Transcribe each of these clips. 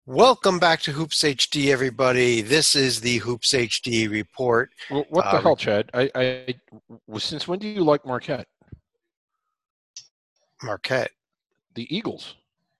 Welcome back to Hoops HD, everybody. This is the Hoops HD report. Well, what the hell, Chad? Since when do you like Marquette? Marquette. The Eagles.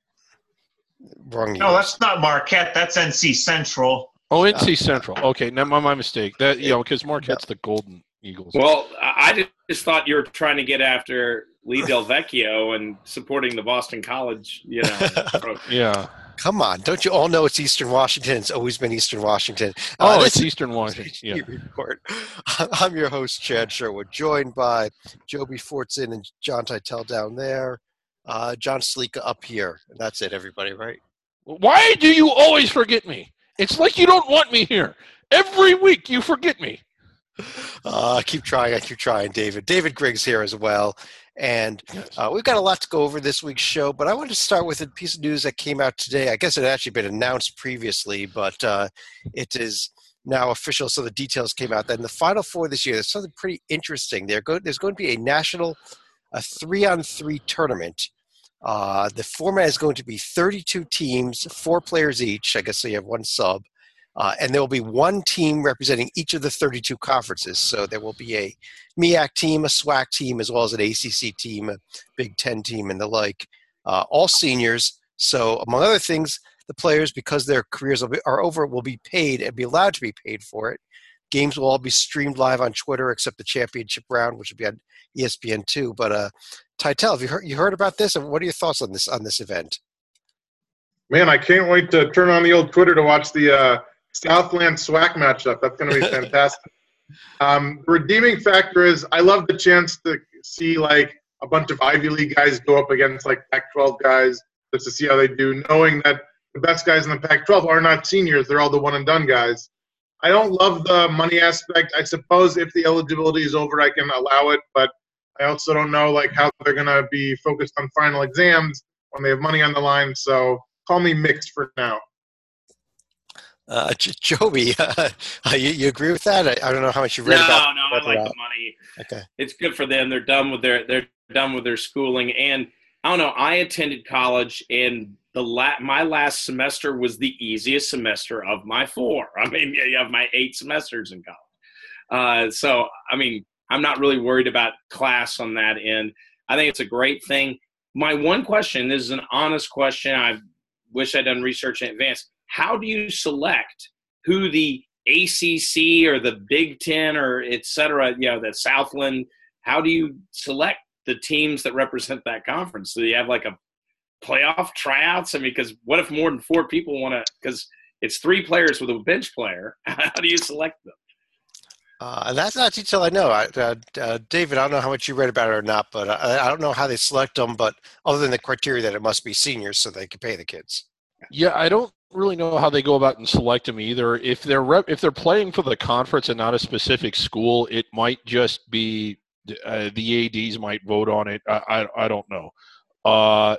Wrong No, Eagles. that's not Marquette. That's NC Central. Oh, NC Central. Okay, now my mistake. That because Marquette's the Golden Eagles. Well, I just thought you were trying to get after Lee Del Vecchio and supporting the Boston College, Yeah. Come on. Don't you all know it's Eastern Washington? It's always been Eastern Washington. It's Eastern Washington. Yeah. Report. I'm your host, Chad Sherwood, joined by Joby Fortson and John Titel down there. John Slika up here. And that's it, everybody, right? Why do you always forget me? It's like you don't want me here. Every week you forget me. I keep trying, David. David Griggs here as well. And we've got a lot to go over this week's show, but I wanted to start with a piece of news that came out today. I guess it had actually been announced previously, but it is now official, so the details came out that in the Final Four this year, there's something pretty interesting. There's going to be a 3-on-3 tournament. The format is going to be 32 teams, 4 players each. I guess so you have one sub. And there will be one team representing each of the 32 conferences. So there will be a MEAC team, a SWAC team, as well as an ACC team, a Big Ten team, and the like. All seniors. So among other things, the players, because their careers are over, will be paid and be allowed to be paid for it. Games will all be streamed live on Twitter, except the championship round, which will be on ESPN2. But Titel, have you heard about this? And what are your thoughts on this event? Man, I can't wait to turn on the old Twitter to watch the Southland SWAC matchup. That's going to be fantastic. The redeeming factor is I love the chance to see like a bunch of Ivy League guys go up against like Pac-12 guys just to see how they do, knowing that the best guys in the Pac-12 are not seniors. They're all the one-and-done guys. I don't love the money aspect. I suppose if the eligibility is over, I can allow it, but I also don't know like how they're going to be focused on final exams when they have money on the line. So call me mixed for now. Joby, you agree with that? I don't know how much you read about. No, I like the money. Okay, it's good for them. They're done with their schooling, and I don't know. I attended college, and my last semester was the easiest semester of my 4. I mean, you have my 8 semesters in college. So I mean, I'm not really worried about class on that end. I think it's a great thing. My one question, this is an honest question. I wish I'd done research in advance. How do you select who the ACC or the Big Ten or et cetera, the Southland, how do you select the teams that represent that conference? Do you have like a playoff tryouts? I mean, because what if more than 4 people want to – because it's 3 players with a bench player. How do you select them? That's not detail I know. David, I don't know how much you read about it or not, but I don't know how they select them, but other than the criteria that it must be seniors so they can pay the kids. Yeah, I don't really know how they go about and select them either. If they're playing for the conference and not a specific school, it might just be the ADs might vote on it. I don't know. I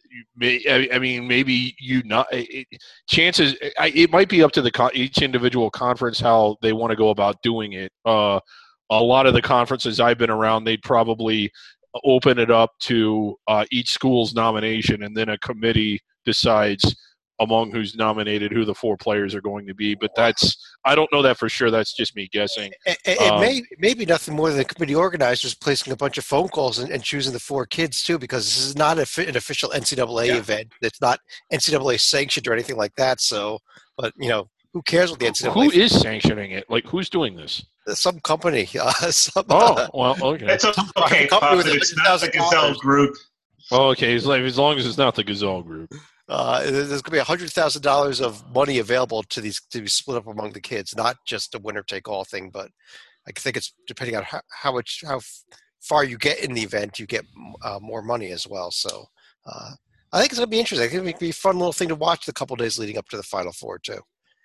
mean, maybe chances. It might be up to each individual conference how they want to go about doing it. A lot of the conferences I've been around, they'd probably open it up to each school's nomination, and then a committee decides among who's nominated who the 4 players are going to be. But I don't know that for sure. That's just me guessing. It may be nothing more than the committee organizers placing a bunch of phone calls and choosing the 4 kids too, because this is not an official NCAA event. It's not NCAA sanctioned or anything like that. So, but who cares what the NCAA? Who is sanctioning it? Like, who's doing this? Some company. Well, okay. It's okay. It's not the Gazelle Group. Oh, okay. As long as it's not the Gazelle Group. There's going to be $100,000 of money available to be split up among the kids, not just a winner-take-all thing. But I think it's depending on how far you get in the event, you get more money as well. So I think it's going to be interesting. I think it'll be a fun little thing to watch the couple days leading up to the Final Four too.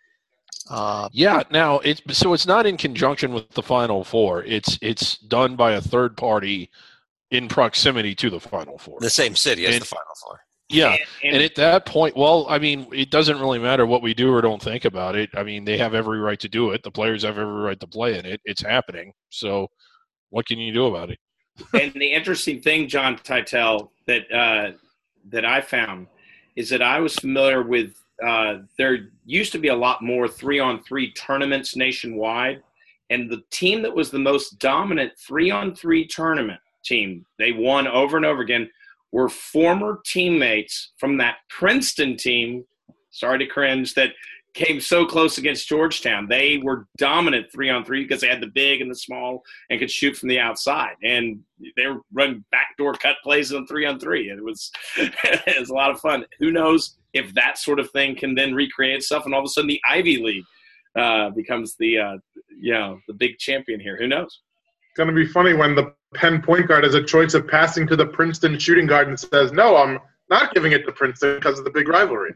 Yeah. Now it's not in conjunction with the Final Four. It's done by a third party in proximity to the Final Four, the same city as the Final Four. Yeah, and at that point, well, I mean, it doesn't really matter what we do or don't think about it. I mean, they have every right to do it. The players have every right to play in it. It's happening. So what can you do about it? And the interesting thing, John Titel, that I found is that I was familiar with there used to be a lot more 3-on-3 tournaments nationwide, and the team that was the most dominant 3-on-3 tournament team, they won over and over again, were former teammates from that Princeton team, sorry to cringe, that came so close against Georgetown. They were dominant 3-on-3 because they had the big and the small and could shoot from the outside. And they were running backdoor cut plays on 3-on-3. It was a lot of fun. Who knows if that sort of thing can then recreate itself, and all of a sudden the Ivy League becomes the big champion here. Who knows? It's going to be funny when the Penn point guard has a choice of passing to the Princeton shooting guard and says, "No, I'm not giving it to Princeton because of the big rivalry."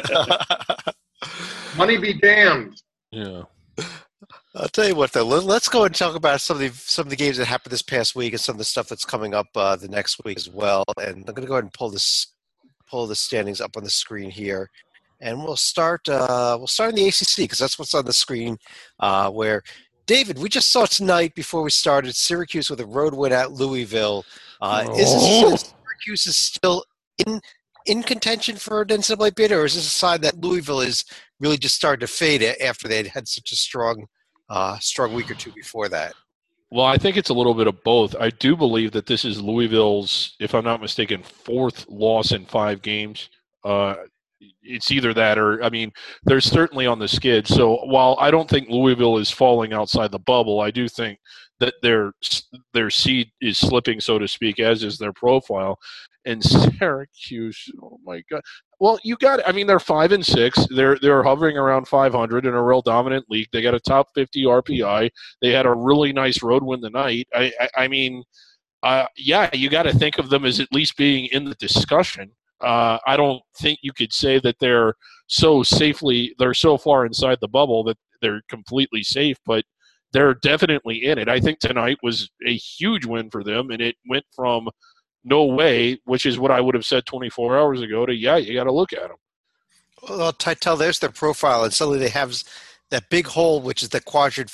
Money be damned. Yeah. I'll tell you what, though. Let's go and talk about some of the games that happened this past week and some of the stuff that's coming up the next week as well. And I'm going to go ahead and pull the standings up on the screen here, and we'll start in the ACC because that's what's on the screen. Where David, we just saw tonight before we started Syracuse with a road win at Louisville. Is this Syracuse is still in contention for an NCAA bid, or is this a sign that Louisville is really just starting to fade after they had such a strong week or two before that? Well, I think it's a little bit of both. I do believe that this is Louisville's, if I'm not mistaken, 4th loss in 5 games. It's either that or, I mean, they're certainly on the skid. So while I don't think Louisville is falling outside the bubble, I do think that their seed is slipping, so to speak, as is their profile. And Syracuse, oh my God! Well, you got it. I mean, they're 5-6. They're hovering around 500 in a real dominant league. They got a top 50 RPI. They had a really nice road win tonight. I mean, you got to think of them as at least being in the discussion. I don't think you could say that they're so far inside the bubble that they're completely safe, but they're definitely in it. I think tonight was a huge win for them, and it went from no way, which is what I would have said 24 hours ago, to, yeah, you got to look at them. Well, Tytel, there's their profile, and suddenly they have that big hole, which is the quadrant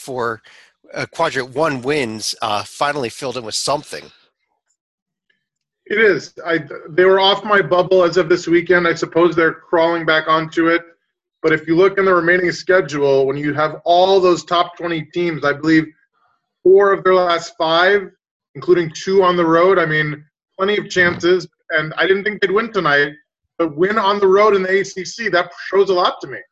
1 wins, finally filled in with something. It is. They were off my bubble as of this weekend. I suppose they're crawling back onto it. But if you look in the remaining schedule, when you have all those top 20 teams, I believe 4 of their last 5, including 2 on the road, I mean, plenty of chances. And I didn't think they'd win tonight. But win on the road in the ACC, that shows a lot to me.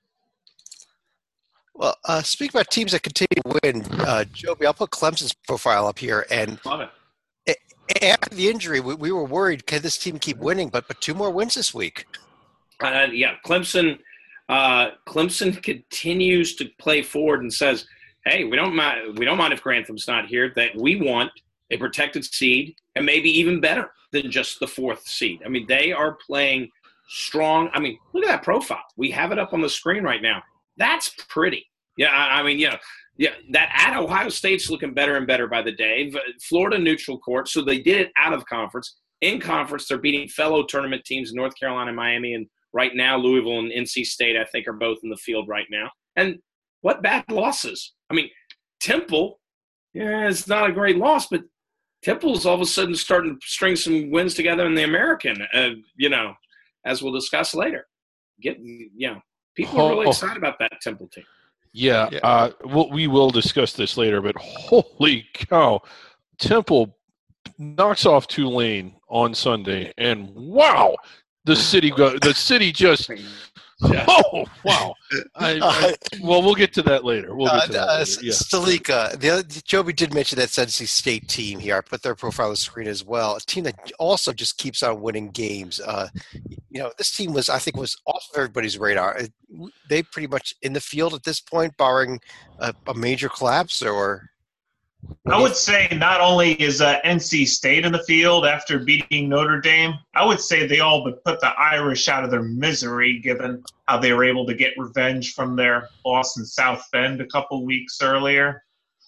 Well, speaking about teams that continue to win, Joby, I'll put Clemson's profile up here. And love it. After the injury, we were worried, can this team keep winning? But 2 more wins this week. Clemson continues to play forward and says, hey, we don't mind if Grantham's not here, that we want a protected seed and maybe even better than just the 4th seed. I mean, they are playing strong. I mean, look at that profile. We have it up on the screen right now. That's pretty. Yeah, that at Ohio State's looking better and better by the day. Florida neutral court, so they did it out of conference. In conference, they're beating fellow tournament teams, North Carolina, Miami, and right now Louisville and NC State, I think, are both in the field right now. And what bad losses. I mean, Temple, it's not a great loss, but Temple's all of a sudden starting to string some wins together in the American, as we'll discuss later. People are really excited about that Temple team. Yeah. We will discuss this later, but holy cow, Temple knocks off Tulane on Sunday, and wow, the city just. Oh wow! Well, we'll get to that later. Stalika, Joby did mention that NC State team here. I put their profile on the screen as well. A team that also just keeps on winning games. This team was off of everybody's radar. They pretty much in the field at this point, barring a major collapse, or. I would say not only is NC State in the field after beating Notre Dame, I would say they all but put the Irish out of their misery, given how they were able to get revenge from their loss in South Bend a couple weeks earlier.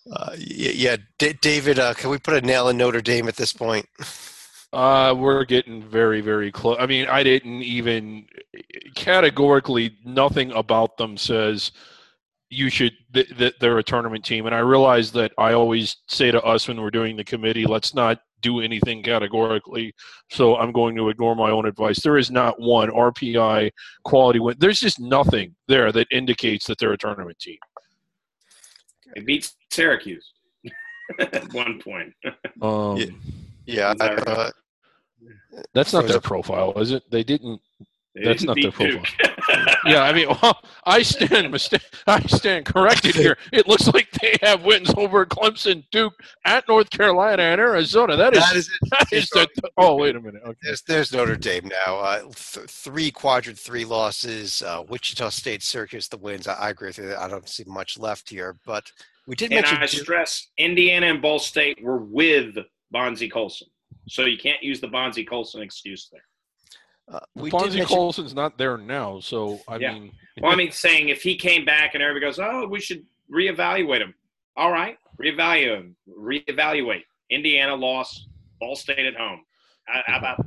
David, can we put a nail in Notre Dame at this point? We're getting very, very close. I mean, I didn't even categorically, nothing about them says you should that they're a tournament team. And I realize that I always say to us when we're doing the committee, let's not do anything categorically, so I'm going to ignore my own advice. There is not one RPI quality win. There's just nothing there that indicates that they're a tournament team. They beat Syracuse at one point. That's not their profile, is it? They didn't. That's not their profile. Yeah, I mean, I stand corrected here. It looks like they have wins over Clemson, Duke, at North Carolina, and Arizona. That is oh, wait a minute. Okay. There's Notre Dame now. 3 quadrant 3 losses. Wichita State, Syracuse, the wins. I agree with you. I don't see much left here, but we did mention. And I stress Indiana and Ball State were with Bonzie Colson, so you can't use the Bonzie Colson excuse there. Bonzie Colson's not there now, so I mean. Well, I mean, saying if he came back and everybody goes, "Oh, we should reevaluate him." All right, reevaluate him. Reevaluate. Indiana lost. Ball State at home. How about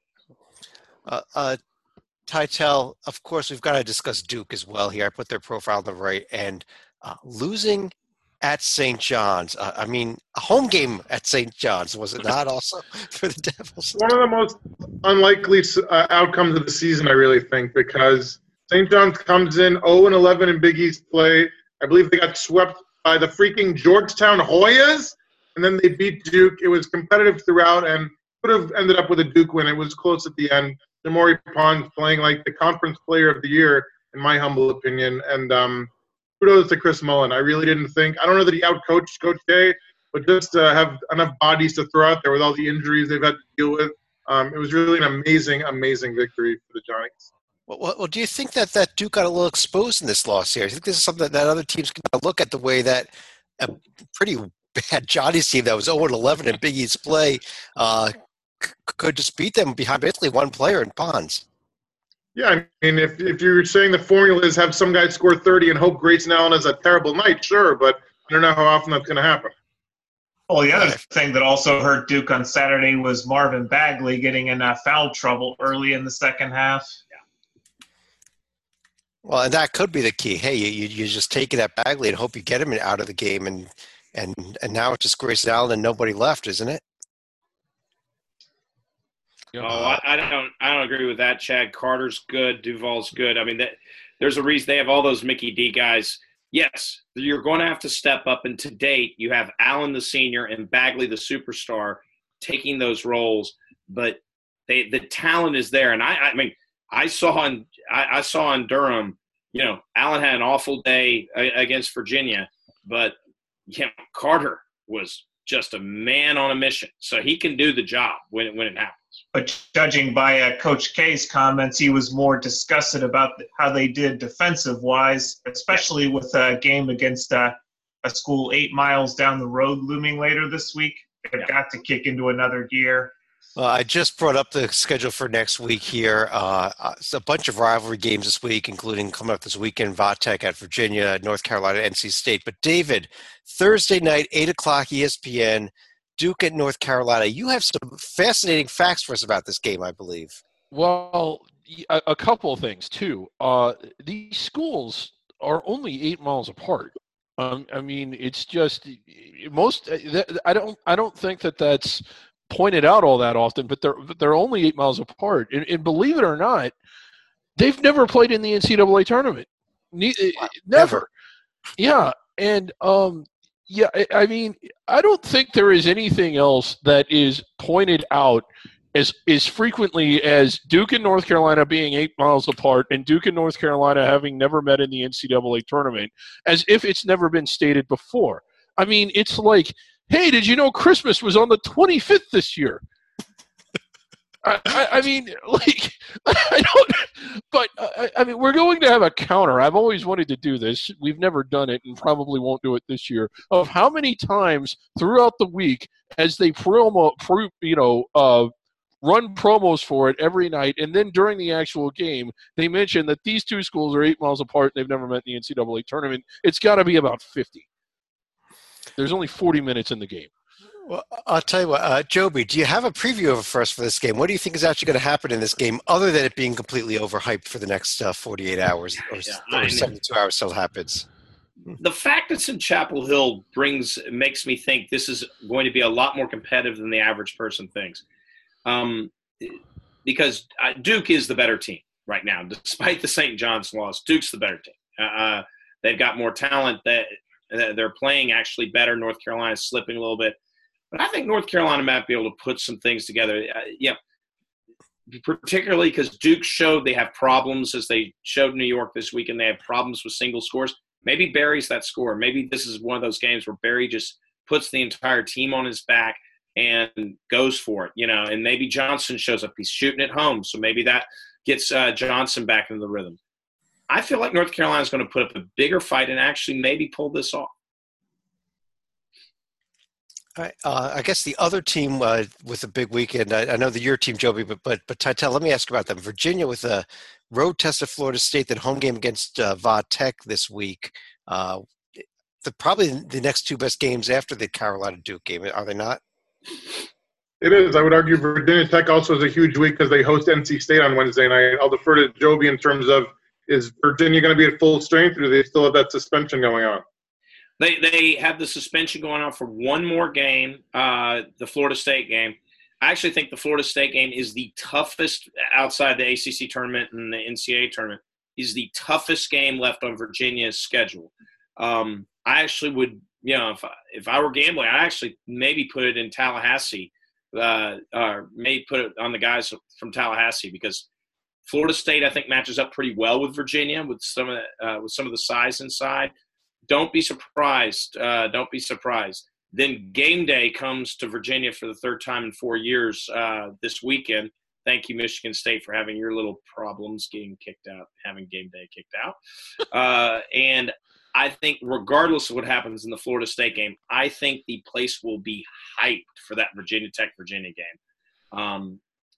them? Titel, of course, we've got to discuss Duke as well here. I put their profile on the right, and losing at St. John's. I mean, a home game at St. John's, was it not also for the Devils? One of the most unlikely outcomes of the season, I really think, because St. John's comes in 0-11 in Big East play. I believe they got swept by the freaking Georgetown Hoyas, and then they beat Duke. It was competitive throughout and could have ended up with a Duke win. It was close at the end. Demore Pons playing like the conference player of the year, in my humble opinion, and kudos to Chris Mullen. I really didn't think – I don't know that he outcoached Coach K, but just to have enough bodies to throw out there with all the injuries they've had to deal with, it was really an amazing, amazing victory for the Giants. Well, do you think that Duke got a little exposed in this loss here? I think this is something that other teams can look at, the way that a pretty bad Johnny's team that was 0-11 in Big East play could just beat them behind basically one player in Pons. Yeah, I mean, if you're saying the formula is have some guy score 30 and hope Grayson Allen has a terrible night, sure, but I don't know how often that's going to happen. Well, the other thing that also hurt Duke on Saturday was Marvin Bagley getting in foul trouble early in the second half. Yeah. Well, and that could be the key. Hey, you just take it at Bagley and hope you get him out of the game, and now it's just Grayson Allen and nobody left, isn't it? Oh, I don't agree with that. Chad Carter's good. Duval's good. I mean, there's a reason they have all those Mickey D guys. Yes, you're going to have to step up. And to date, you have Allen the senior and Bagley the superstar taking those roles. But the talent is there. And I mean, I saw in Durham, Allen had an awful day against Virginia, but Carter was just a man on a mission. So he can do the job when it happens. But judging by Coach K's comments, he was more disgusted about how they did defensive-wise, especially with a game against a school 8 miles down the road looming later this week. They've got to kick into another gear. I just brought up the schedule for next week here. It's a bunch of rivalry games this week, including coming up this weekend, Vatech at Virginia, North Carolina, NC State. But David, Thursday night, 8 o'clock ESPN, Duke at North Carolina. You have some fascinating facts for us about this game, I believe. Well, a couple of things, too. These schools are only 8 miles apart. I mean, it's just I don't think that's pointed out all that often, but they're only 8 miles apart. And believe it or not, they've never played in the NCAA tournament. Never. Yeah, and yeah, I mean, I don't think there is anything else that is pointed out as frequently as Duke and North Carolina being 8 miles apart and Duke and North Carolina having never met in the NCAA tournament, as if it's never been stated before. I mean, it's like, hey, did you know Christmas was on the 25th this year? I mean, like, I don't, but I mean, we're going to have a counter. I've always wanted to do this. We've never done it and probably won't do it this year, of how many times throughout the week as they run promos for it every night, and then during the actual game, they mention that these two schools are 8 miles apart and they've never met in the NCAA tournament. It's got to be about 50. There's only 40 minutes in the game. Well, I'll tell you what, Joby, do you have a preview of it for us for this game? What do you think is actually going to happen in this game, other than it being completely overhyped for the next 48 hours or 72 hours till it happens? the fact it's in Chapel Hill makes me think this is going to be a lot more competitive than the average person thinks. Because Duke is the better team right now. Despite the St. John's loss, Duke's the better team. They've got more talent. They're playing actually better. North Carolina's slipping a little bit. But I think North Carolina might be able to put some things together. Particularly because Duke showed they have problems, as they showed New York this weekend. They have problems with single scores. Maybe Barry's that scorer. Maybe this is one of those games where Barry just puts the entire team on his back and goes for it, and maybe Johnson shows up. He's shooting at home, so maybe that gets Johnson back into the rhythm. I feel like North Carolina's going to put up a bigger fight and actually maybe pull this off. All right. I guess the other team with a big weekend, I know your team, Joby, but Titel, let me ask about them. Virginia with a road test at Florida State, that home game against Va Tech this week. Probably the next two best games after the Carolina-Duke game, are they not? It is. I would argue Virginia Tech also is a huge week because they host NC State on Wednesday night. I'll defer to Joby in terms of, is Virginia going to be at full strength, or do they still have that suspension going on? They have the suspension going on for one more game, the Florida State game. I actually think the Florida State game is the toughest outside the ACC tournament and the NCAA tournament. Is the toughest game left on Virginia's schedule. I actually would, if I were gambling, I'd actually maybe put it in Tallahassee, or maybe put it on the guys from Tallahassee, because Florida State, I think, matches up pretty well with Virginia with some of the size inside. Don't be surprised. Then game day comes to Virginia for the third time in 4 years this weekend. Thank you, Michigan State, for having your little problems getting kicked out, having game day kicked out. And I think regardless of what happens in the Florida State game, I think the place will be hyped for that Virginia Tech-Virginia game.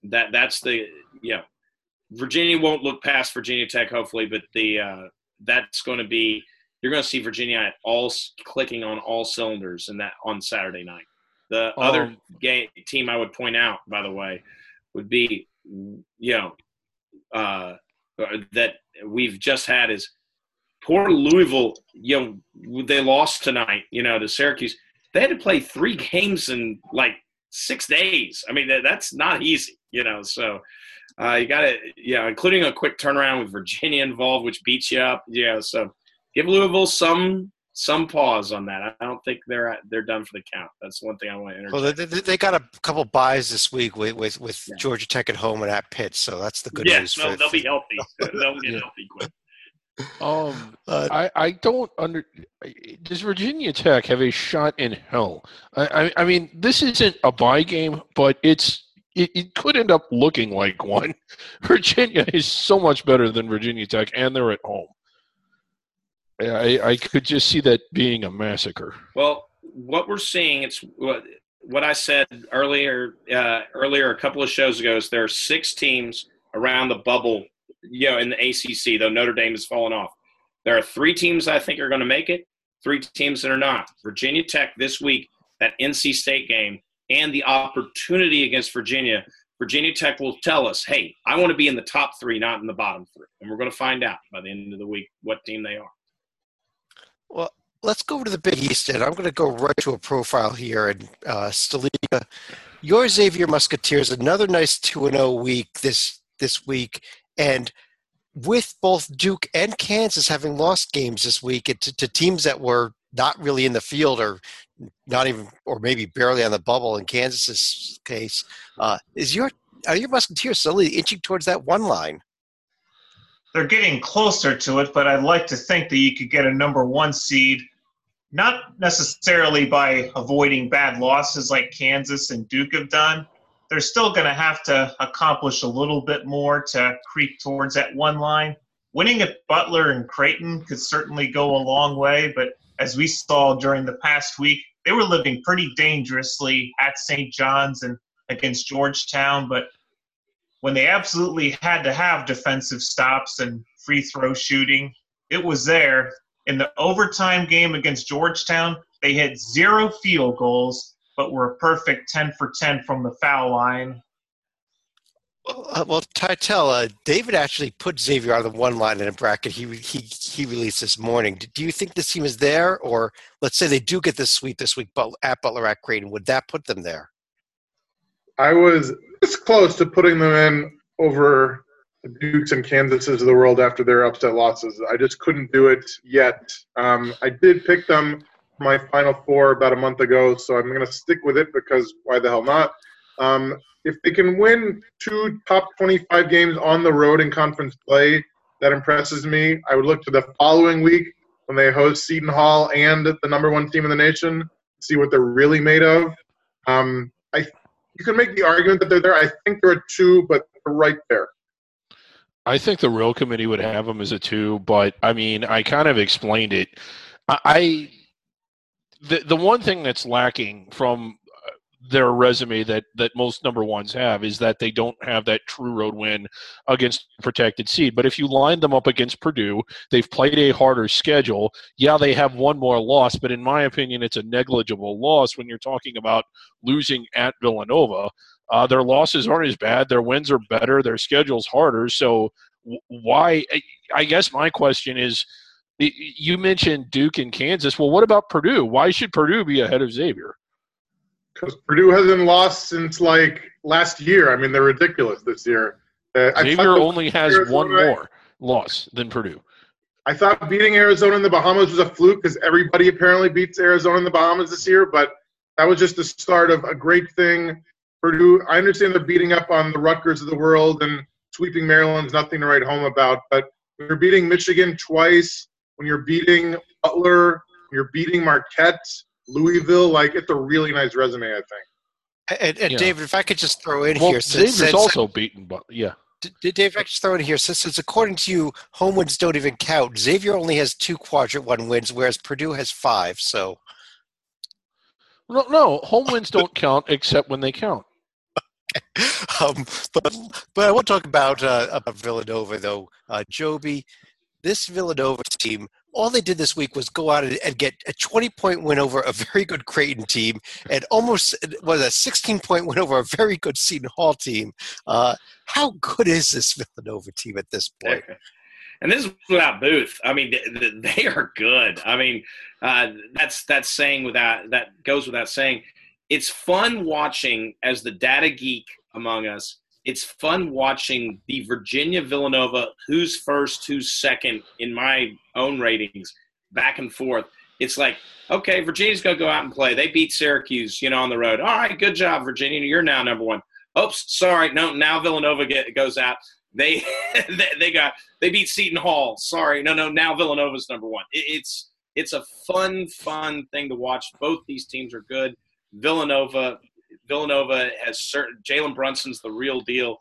Virginia won't look past Virginia Tech, hopefully, but that's going to be – you're going to see Virginia clicking on all cylinders in that on Saturday night. The other team I would point out, by the way, would be, that we've just had is poor Louisville. They lost tonight, to Syracuse. They had to play 3 games in like 6 days. I mean, that's not easy, so you got to, including a quick turnaround with Virginia involved, which beats you up. So give Louisville some pause on that. I don't think they're done for the count. That's one thing I want to interject. Well, they got a couple buys this week with Georgia Tech at home and at Pitt, so that's the good news. They'll be healthy. They'll get healthy quick. I don't does Virginia Tech have a shot in hell? I mean, this isn't a bye game, but it could end up looking like one. Virginia is so much better than Virginia Tech, and they're at home. I could just see that being a massacre. Well, what we're seeing, it's what I said earlier a couple of shows ago, is there are 6 teams around the bubble, in the ACC, though Notre Dame has fallen off. There are 3 teams I think are going to make it, 3 teams that are not. Virginia Tech this week, that NC State game, and the opportunity against Virginia. Virginia Tech will tell us, hey, I want to be in the top 3, not in the bottom 3. And we're going to find out by the end of the week what team they are. Well, let's go over to the Big East, and I'm going to go right to a profile here. And Stalika, your Xavier Musketeers, another nice 2-0 week this week, and with both Duke and Kansas having lost games this week to teams that were not really in the field or not even, or maybe barely on the bubble in Kansas's case, are your Musketeers suddenly inching towards that 1 line? They're getting closer to it, but I'd like to think that you could get a number 1 seed, not necessarily by avoiding bad losses like Kansas and Duke have done. They're still going to have to accomplish a little bit more to creep towards that 1 line. Winning at Butler and Creighton could certainly go a long way, but as we saw during the past week, they were living pretty dangerously at St. John's and against Georgetown, but when they absolutely had to have defensive stops and free throw shooting, it was there. In the overtime game against Georgetown, they had 0 field goals, but were a perfect 10 for 10 from the foul line. Well, Titel, David actually put Xavier on the one line in a bracket he released this morning. Do you think this team is there, or let's say they do get this sweep this week at Butler at Creighton, would that put them there? I was this close to putting them in over the Dukes and Kansases of the world after their upset losses. I just couldn't do it yet. I did pick them for my Final Four about a month ago, so I'm going to stick with it because why the hell not? If they can win 2 top 25 games on the road in conference play, that impresses me. I would look to the following week when they host Seton Hall and the number 1 team in the nation, see what they're really made of. You can make the argument that they're there. I think they're a 2, but they're right there. I think the real committee would have them as a 2, but I mean, I kind of explained it. The one thing that's lacking from their resume that most number ones have is that they don't have that true road win against protected seed. But if you line them up against Purdue, they've played a harder schedule. Yeah, they have one more loss, but in my opinion, it's a negligible loss when you're talking about losing at Villanova. Their losses aren't as bad. Their wins are better. Their schedule's harder. So why – I guess my question is, you mentioned Duke and Kansas. Well, what about Purdue? Why should Purdue be ahead of Xavier? Because Purdue hasn't lost since, last year. I mean, they're ridiculous this year. Xavier only has Arizona, one more loss than Purdue. I thought beating Arizona in the Bahamas was a fluke because everybody apparently beats Arizona in the Bahamas this year, but that was just the start of a great thing. Purdue, I understand they're beating up on the Rutgers of the world, and sweeping Maryland's nothing to write home about, but when you're beating Michigan twice, when you're beating Butler, when you're beating Marquette, Louisville, it's a really nice resume, I think. And yeah. David, if I could just throw in here. Xavier's also beaten, but yeah. David, if I could just throw in here, since according to you, home wins don't even count, Xavier only has 2 quadrant 1 wins, whereas Purdue has 5, so. No, home wins don't count except when they count. But I want to talk about Villanova, though. Joby, this Villanova team, all they did this week was go out and get a 20-point win over a very good Creighton team and almost was a 16-point win over a very good Seton Hall team. How good is this Villanova team at this point? And this is without Booth. I mean, they are good. I mean, that's saying that goes without saying. It's fun watching, as the data geek among us, it's fun watching the Virginia Villanova, who's first, who's second in my own ratings, back and forth. It's like, okay, Virginia's going to go out and play. They beat Syracuse, on the road. All right, good job, Virginia. You're now number 1. Oops, sorry. No, now Villanova goes out. They beat Seton Hall. Sorry. No, now Villanova's number 1. It's a fun thing to watch. Both these teams are good. Villanova has certain – Jalen Brunson's the real deal.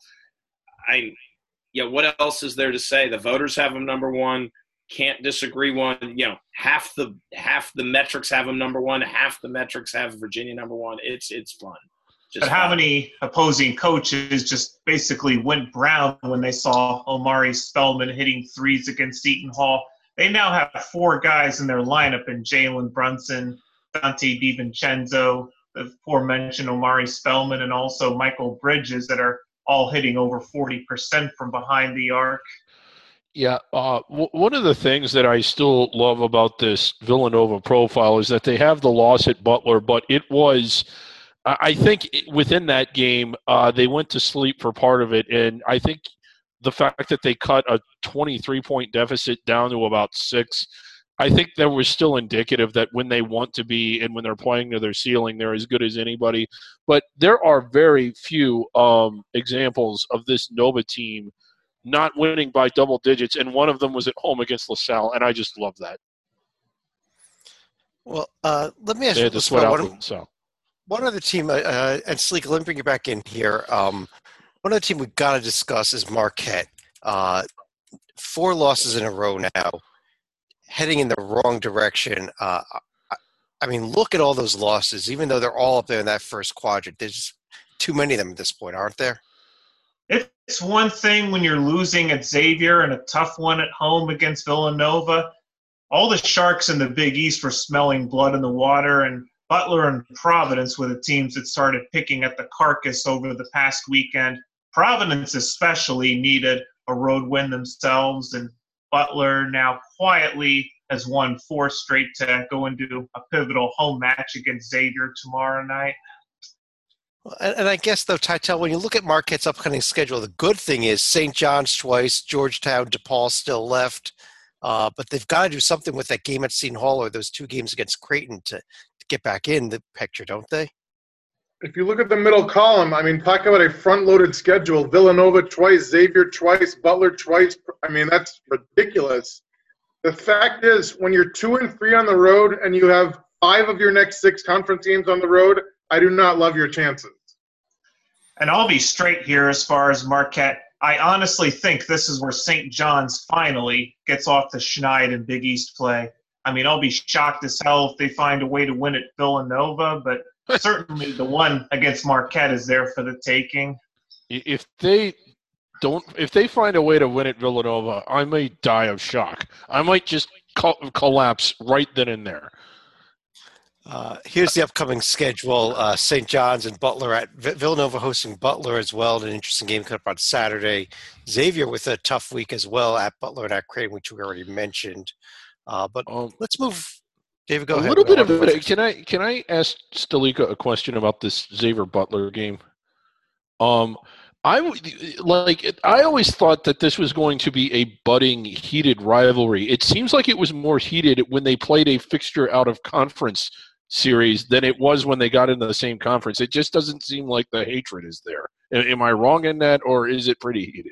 What else is there to say? The voters have him number 1. Can't disagree one. Half the metrics have him number 1. Half the metrics have Virginia number 1. It's fun. But how many opposing coaches just basically went brown when they saw Omari Spellman hitting threes against Seton Hall? They now have 4 guys in their lineup in Jalen Brunson, Dante DiVincenzo, the aforementioned Omari Spellman, and also Michael Bridges that are all hitting over 40% from behind the arc. Yeah, one of the things that I still love about this Villanova profile is that they have the loss at Butler, but it was, I think within that game, they went to sleep for part of it, and I think the fact that they cut a 23-point deficit down to about 6, I think that was still indicative that when they want to be and when they're playing to their ceiling, they're as good as anybody. But there are very few examples of this Nova team not winning by double digits, and one of them was at home against LaSalle, and I just love that. Well, let me ask you this. One other team, and Sleek, let me bring you back in here. One other team we've got to discuss is Marquette. 4 losses in a row now, heading in the wrong direction. I mean, look at all those losses. Even though they're all up there in that first quadrant, there's just too many of them at this point, aren't there? It's one thing when you're losing at Xavier and a tough one at home against Villanova. All the Sharks in the Big East were smelling blood in the water, and Butler and Providence were the teams that started picking at the carcass over the past weekend. Providence especially needed a road win themselves, and Butler now quietly has won 4 straight to go into a pivotal home match against Xavier tomorrow night. And I guess, though, Titel, when you look at Marquette's upcoming schedule, the good thing is St. John's twice, Georgetown, DePaul still left. But they've got to do something with that game at Seton Hall or those 2 games against Creighton to get back in the picture, don't they? If you look at the middle column, I mean, talk about a front-loaded schedule. Villanova twice, Xavier twice, Butler twice. I mean, that's ridiculous. The fact is, when you're 2 and 3 on the road and you have 5 of your next 6 conference games on the road, I do not love your chances. And I'll be straight here as far as Marquette. I honestly think this is where St. John's finally gets off the schneid in Big East play. I mean, I'll be shocked as hell if they find a way to win at Villanova, but certainly the one against Marquette is there for the taking. If they find a way to win at Villanova, I may die of shock. I might just collapse right then and there. Here's the upcoming schedule. St. John's and Butler at Villanova hosting Butler as well. An interesting game coming up on Saturday. Xavier with a tough week as well at Butler and at Creighton, which we already mentioned. But let's move. David, go ahead. A little bit of it. Can I ask Stalika a question about this Xavier Butler game? I always thought that this was going to be a budding, heated rivalry. It seems like it was more heated when they played a fixture out of conference series than it was when they got into the same conference. It just doesn't seem like the hatred is there. Am I wrong in that, or is it pretty heated?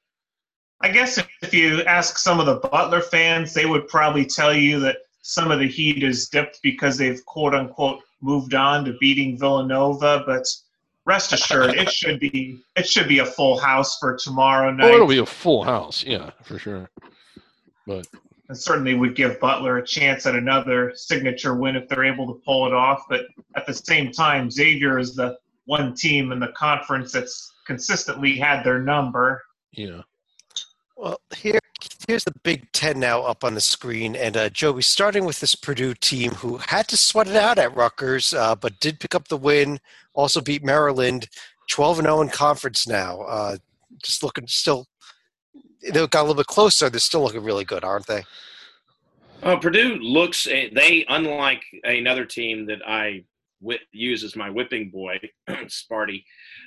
I guess if you ask some of the Butler fans, they would probably tell you that some of the heat is dipped because they've quote-unquote moved on to beating Villanova, but rest assured, it should be a full house for tomorrow night. Oh, it'll be a full house, yeah, for sure. But and certainly would give Butler a chance at another signature win if they're able to pull it off. But at the same time, Xavier is the one team in the conference that's consistently had their number. Yeah. Well, here's the Big Ten now up on the screen. And, Joby, starting with this Purdue team who had to sweat it out at Rutgers, but did pick up the win, also beat Maryland, 12-0 in conference now. Just looking still – they got a little bit closer. They're still looking really good, aren't they? Purdue looks – they, unlike another team that I use as my whipping boy, Sparty,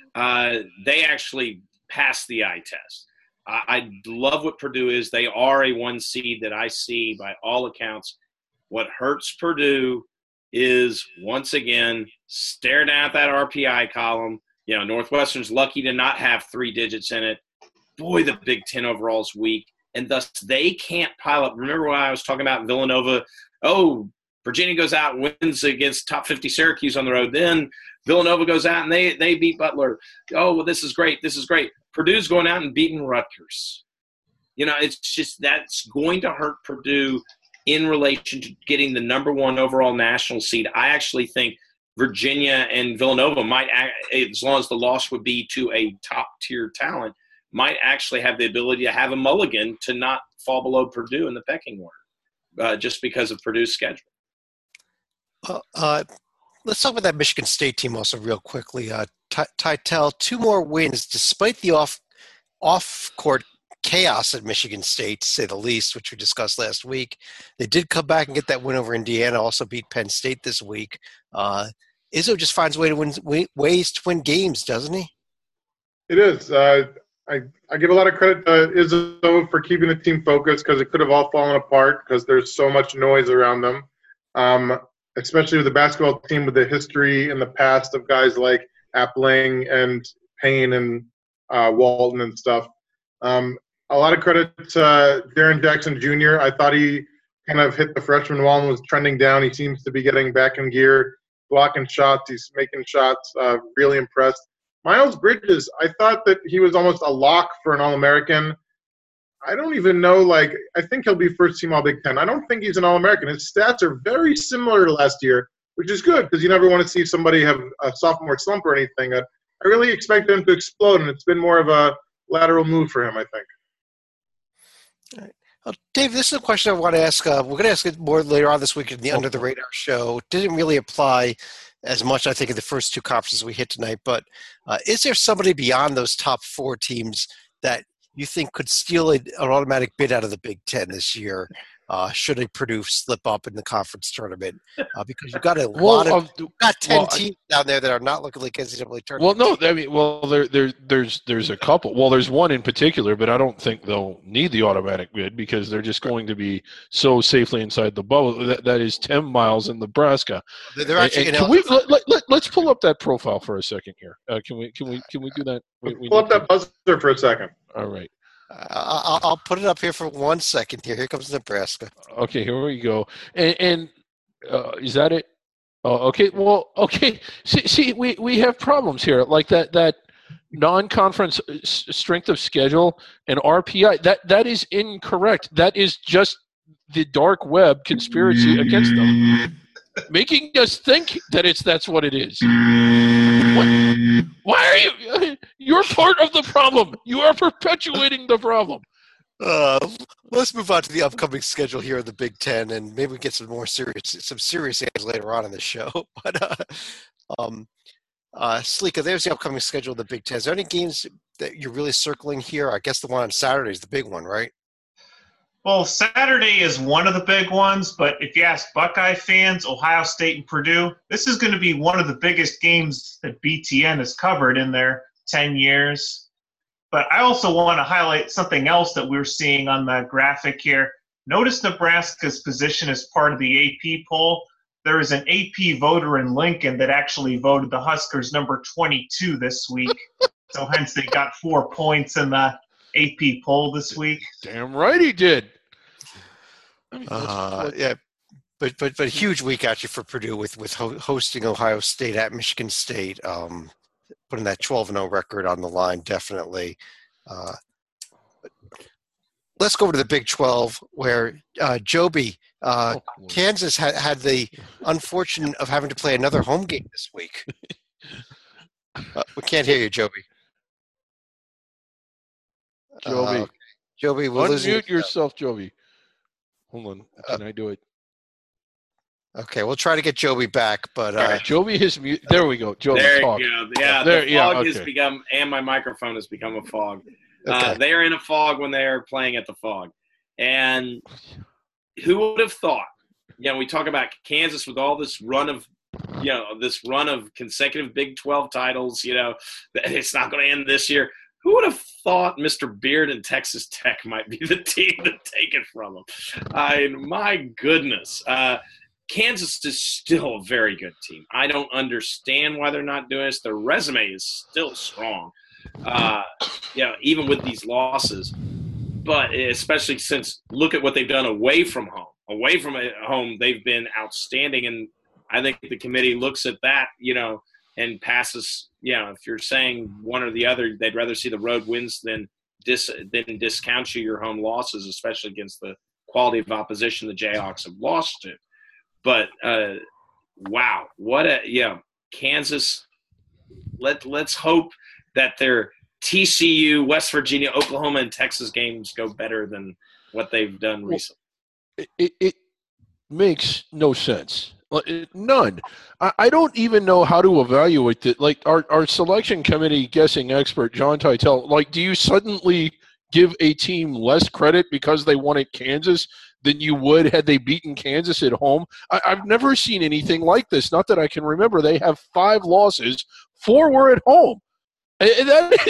they actually passed the eye test. I love what Purdue is. They are a 1 seed that I see by all accounts. What hurts Purdue is, once again, stare down at that RPI column. You know, Northwestern's lucky to not have 3 digits in it. Boy, the Big Ten overall is weak, and thus they can't pile up. Remember when I was talking about Villanova? Oh, Virginia goes out and wins against top 50 Syracuse on the road. Then Villanova goes out and they beat Butler. Oh, well, this is great. This is great. Purdue's going out and beating Rutgers. You know, it's just that's going to hurt Purdue in relation to getting the number 1 overall national seed. I actually think Virginia and Villanova might, as long as the loss would be to a top-tier talent, might actually have the ability to have a mulligan to not fall below Purdue in the pecking order, just because of Purdue's schedule. Let's talk about that Michigan State team also real quickly. Titel, 2 more wins despite the off-court chaos at Michigan State, to say the least, which we discussed last week. They did come back and get that win over Indiana, also beat Penn State this week. Izzo just finds ways to win games, doesn't he? It is. I give a lot of credit to Izzo for keeping the team focused because it could have all fallen apart because there's so much noise around them, especially with the basketball team with the history in the past of guys like Appling and Payne and Walton and stuff. A lot of credit to Jaren Jackson Jr. I thought he kind of hit the freshman wall and was trending down. He seems to be getting back in gear, blocking shots. He's making shots. Really impressed. Miles Bridges, I thought that he was almost a lock for an All-American. I don't even know, I think he'll be first-team All-Big Ten. I don't think he's an All-American. His stats are very similar to last year, which is good because you never want to see somebody have a sophomore slump or anything. I really expect him to explode, and it's been more of a lateral move for him, I think. All right. Well, Dave, this is a question I want to ask. We're going to ask it more later on this week in the Under the Radar show. It didn't really apply as much, I think, in the first two conferences we hit tonight. But is there somebody beyond those top four teams that you think could steal an automatic bid out of the Big Ten this year? Should a Purdue slip up in the conference tournament? Because you've got you've got 10 teams down there that are not looking like NCAA tournament. Well, no, I mean, there's a couple. Well, there's one in particular, but I don't think they'll need the automatic bid because they're just going to be so safely inside the bubble. That is 10 miles in Nebraska. They're actually. Let's pull up that profile for a second here. Can we do that? Pull up that buzzer for a second. All right. I'll put it up here for 1 second here. Here comes Nebraska. Okay, here we go. And is that it? Oh, okay. Well, okay. See, we have problems here. Like that non-conference strength of schedule and RPI. That is incorrect. That is just the dark web conspiracy against them, making us think that that's what it is. Why are you? You're part of the problem. You are perpetuating the problem. Let's move on to the upcoming schedule here in the Big Ten, and maybe we get some serious answers later on in the show. But Slika, there's the upcoming schedule of the Big Ten. Is there any games that you're really circling here? I guess the one on Saturday is the big one, right? Well, Saturday is one of the big ones, but if you ask Buckeye fans, Ohio State and Purdue, this is going to be one of the biggest games that BTN has covered in their 10 years. But I also want to highlight something else that we're seeing on the graphic here. Notice Nebraska's position as part of the AP poll. There is an AP voter in Lincoln that actually voted the Huskers number 22 this week. So hence they got 4 points in the AP poll this week. Damn right he did. Yeah, but huge week actually for Purdue with hosting Ohio State at Michigan State, putting that 12-0 record on the line definitely. Let's go over to the Big 12 where Joby, Kansas had the unfortunate of having to play another home game this week. We can't hear you, Joby. Joby, unmute yourself, Joby. Hold on. Can I do it? Okay, we'll try to get Joby back, but right, Joby is mute. There we go. Joby, there talk. you go. Yeah, the fog has become, and my microphone has become a fog. Okay. They are in a fog when they are playing at the fog, and who would have thought? You know, we talk about Kansas with all this run of consecutive Big 12 titles. You know, it's not going to end this year. Who would have thought Mr. Beard and Texas Tech might be the team to take it from them? My goodness. Kansas is still a very good team. I don't understand why they're not doing this. Their resume is still strong, even with these losses. But especially since look at what they've done away from home. Away from home, they've been outstanding. And I think the committee looks at that, and passes. If you're saying one or the other, they'd rather see the road wins than discount your home losses, especially against the quality of opposition the Jayhawks have lost to. But wow, Kansas. Let's hope that their TCU, West Virginia, Oklahoma, and Texas games go better than what they've done recently. It makes no sense. None. I don't even know how to evaluate it. Like our selection committee guessing expert, John Titel, do you suddenly give a team less credit because they won at Kansas than you would had they beaten Kansas at home? I've never seen anything like this. Not that I can remember. They have 5 losses. 4 were at home. And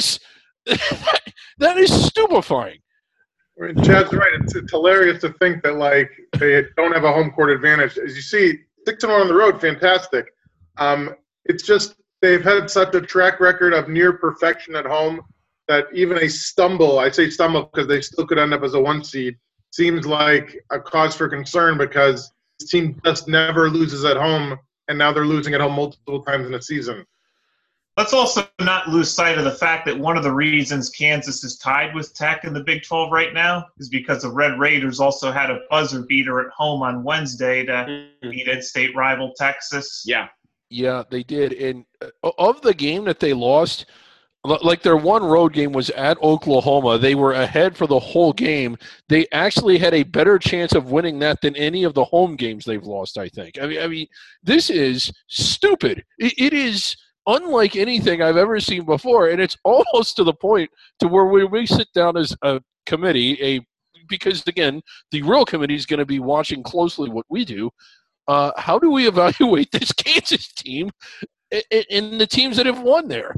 that is stupefying. Chad's right. It's hilarious to think that they don't have a home court advantage. As you see, 6-1 on the road, fantastic. It's just they've had such a track record of near perfection at home that even a stumble, I say stumble because they still could end up as a 1 seed, seems like a cause for concern because this team just never loses at home, and now they're losing at home multiple times in a season. Let's also not lose sight of the fact that one of the reasons Kansas is tied with Tech in the Big 12 right now is because the Red Raiders also had a buzzer beater at home on Wednesday to beat in-state rival Texas. Yeah, they did. And of the game that they lost, Like their one road game was at Oklahoma. They were ahead for the whole game. They actually had a better chance of winning that than any of the home games they've lost, I think. I mean, this is stupid. It is unlike anything I've ever seen before, and it's almost to the point to where we sit down as a committee, because, again, the real committee is going to be watching closely what we do. How do we evaluate this Kansas team and the teams that have won there?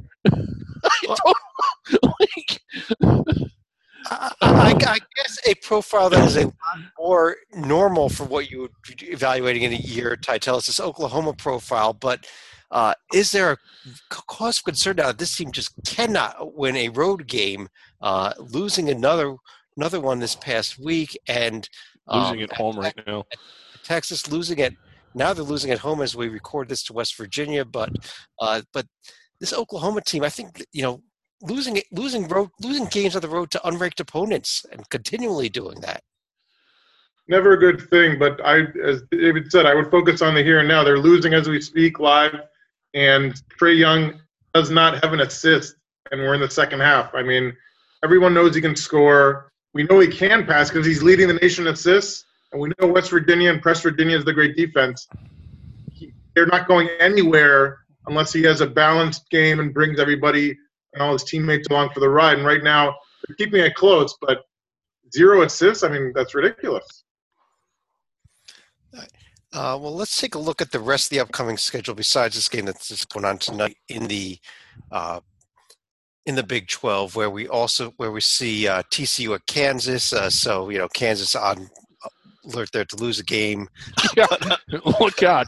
I guess a profile that is a lot more normal for what you would be evaluating in a year, Titel, is this Oklahoma profile. But is there a cause for concern now that this team just cannot win a road game, losing another one this past week, and losing at home right now? Texas losing it. Now they're losing at home as we record this to West Virginia, but this Oklahoma team, I think, losing games on the road to unranked opponents and continually doing that. Never a good thing, but as David said, I would focus on the here and now. They're losing as we speak live, and Trae Young does not have an assist, and we're in the second half. I mean, everyone knows he can score. We know he can pass because he's leading the nation in assists, and we know West Virginia and Press Virginia is the great defense. They're not going anywhere unless he has a balanced game and brings everybody and all his teammates along for the ride. And right now, they're keeping it close, but 0 assists, I mean, that's ridiculous. Well, let's take a look at the rest of the upcoming schedule besides this game that's just going on tonight in the Big 12, where we see TCU at Kansas. So, Kansas on alert there to lose a game. Yeah. Look out.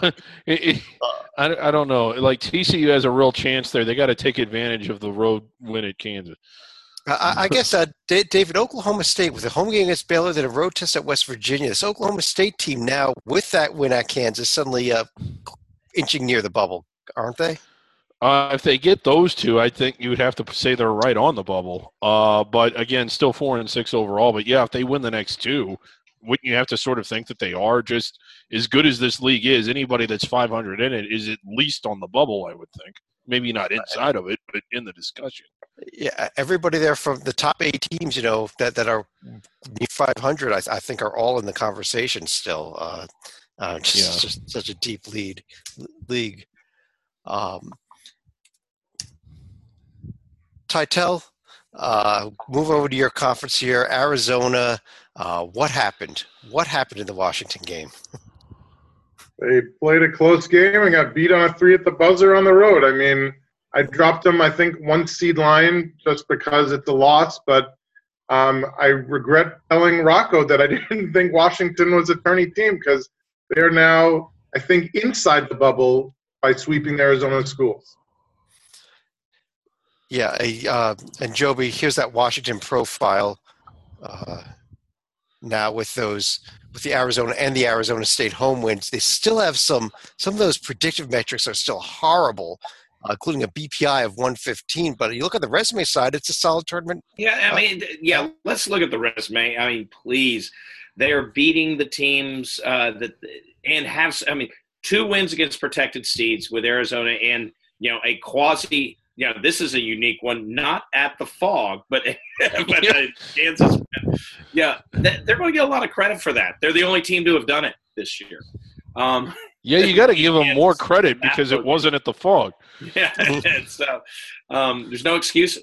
I don't know. Like, TCU has a real chance there. They got to take advantage of the road win at Kansas. I guess, David, Oklahoma State with a home game against Baylor, then a road test at West Virginia. This Oklahoma State team now, with that win at Kansas, suddenly inching near the bubble, aren't they? If they get those two, I think you would have to say they're right on the bubble. But, again, still 4-6 overall. But, yeah, if they win the next two, wouldn't you have to sort of think that they are just as good as this league is? Anybody that's 500 in it is at least on the bubble, I would think. Maybe not inside of it, but in the discussion. Yeah, everybody there from the top 8 teams, that are 500, I think are all in the conversation still. Just such a deep league. Titel, move over to your conference here, Arizona. What happened? What happened in the Washington game? They played a close game and got beat on a 3 at the buzzer on the road. I mean, I dropped them, I think, 1 seed line just because it's a loss, but I regret telling Rocco that I didn't think Washington was a tourney team because they're now, I think, inside the bubble by sweeping Arizona schools. Yeah, and Joby, here's that Washington profile now with the Arizona and the Arizona State home wins. They still have some of those predictive metrics are still horrible, including a BPI of 115. But you look at the resume side, it's a solid tournament. Yeah, I mean, let's look at the resume. I mean, please. They are beating the teams and have, 2 wins against protected seeds with Arizona and, a quasi – this is a unique one, not at the Fog, but Kansas. Yeah, they're going to get a lot of credit for that. They're the only team to have done it this year. You got to give them more credit because it wasn't at the Fog. Yeah, so there's no excuses.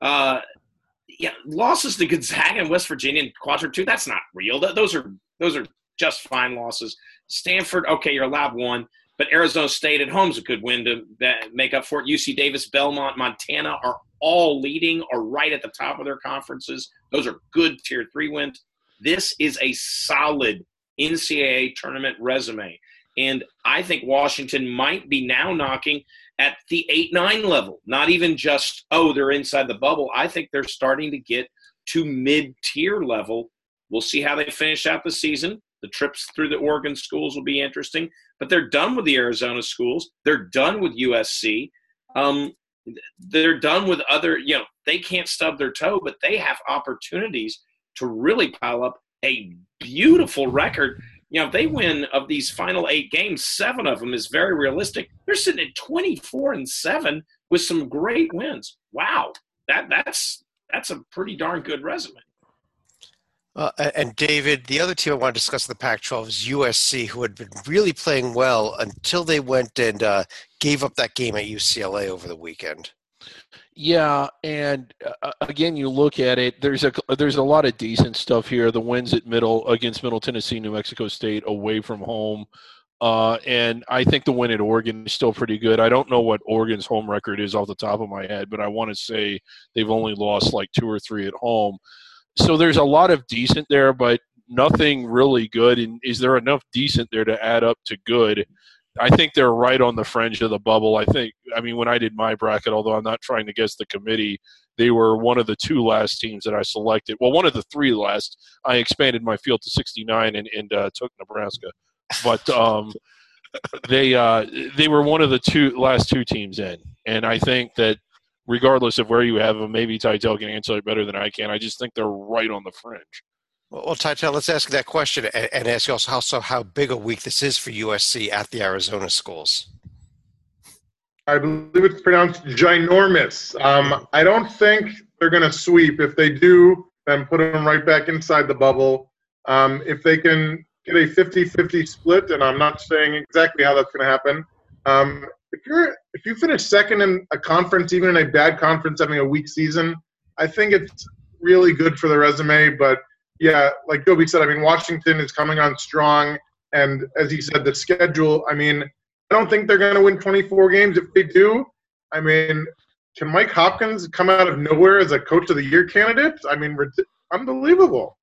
Losses to Gonzaga and West Virginia in Quadrant 2, that's not real. Those are just fine losses. Stanford, okay, you're allowed 1. But Arizona State at home is a good win to make up for it. UC Davis, Belmont, Montana are all leading or right at the top of their conferences. Those are good Tier 3 wins. This is a solid NCAA tournament resume. And I think Washington might be now knocking at the 8-9 level. Not even just, they're inside the bubble. I think they're starting to get to mid-tier level. We'll see how they finish out the season. The trips through the Oregon schools will be interesting. But they're done with the Arizona schools. They're done with USC. They're done with other, they can't stub their toe, but they have opportunities to really pile up a beautiful record. If they win of these final 8 games, 7 of them is very realistic. They're sitting at 24-7 with some great wins. Wow, that's a pretty darn good resume. And David, the other team I want to discuss in the Pac-12 is USC, who had been really playing well until they went and gave up that game at UCLA over the weekend. Yeah, and again, you look at it. There's a lot of decent stuff here. The wins against Middle Tennessee, New Mexico State, away from home, and I think the win at Oregon is still pretty good. I don't know what Oregon's home record is off the top of my head, but I want to say they've only lost like 2 or 3 at home. So there's a lot of decent there, but nothing really good. And is there enough decent there to add up to good? I think they're right on the fringe of the bubble. I mean, when I did my bracket, although I'm not trying to guess the committee, they were one of the 2 last teams that I selected. Well, one of the 3 last. I expanded my field to 69 and took Nebraska. But they were one of the last 2 teams in. And I think that regardless of where you have them, maybe Titel can answer it better than I can. I just think they're right on the fringe. Well, Titel, let's ask you that question and ask you also how big a week this is for USC at the Arizona schools. I believe it's pronounced ginormous. I don't think they're going to sweep. If they do, then put them right back inside the bubble. If they can get a 50-50 split, and I'm not saying exactly how that's going to happen, if you finish second in a conference, even in a bad conference, having a weak season, I think it's really good for the resume. But yeah, like Joby said, I mean, Washington is coming on strong, and as he said, the schedule. I mean, I don't think they're going to win 24 games. If they do, I mean, can Mike Hopkins come out of nowhere as a Coach of the Year candidate? I mean, unbelievable.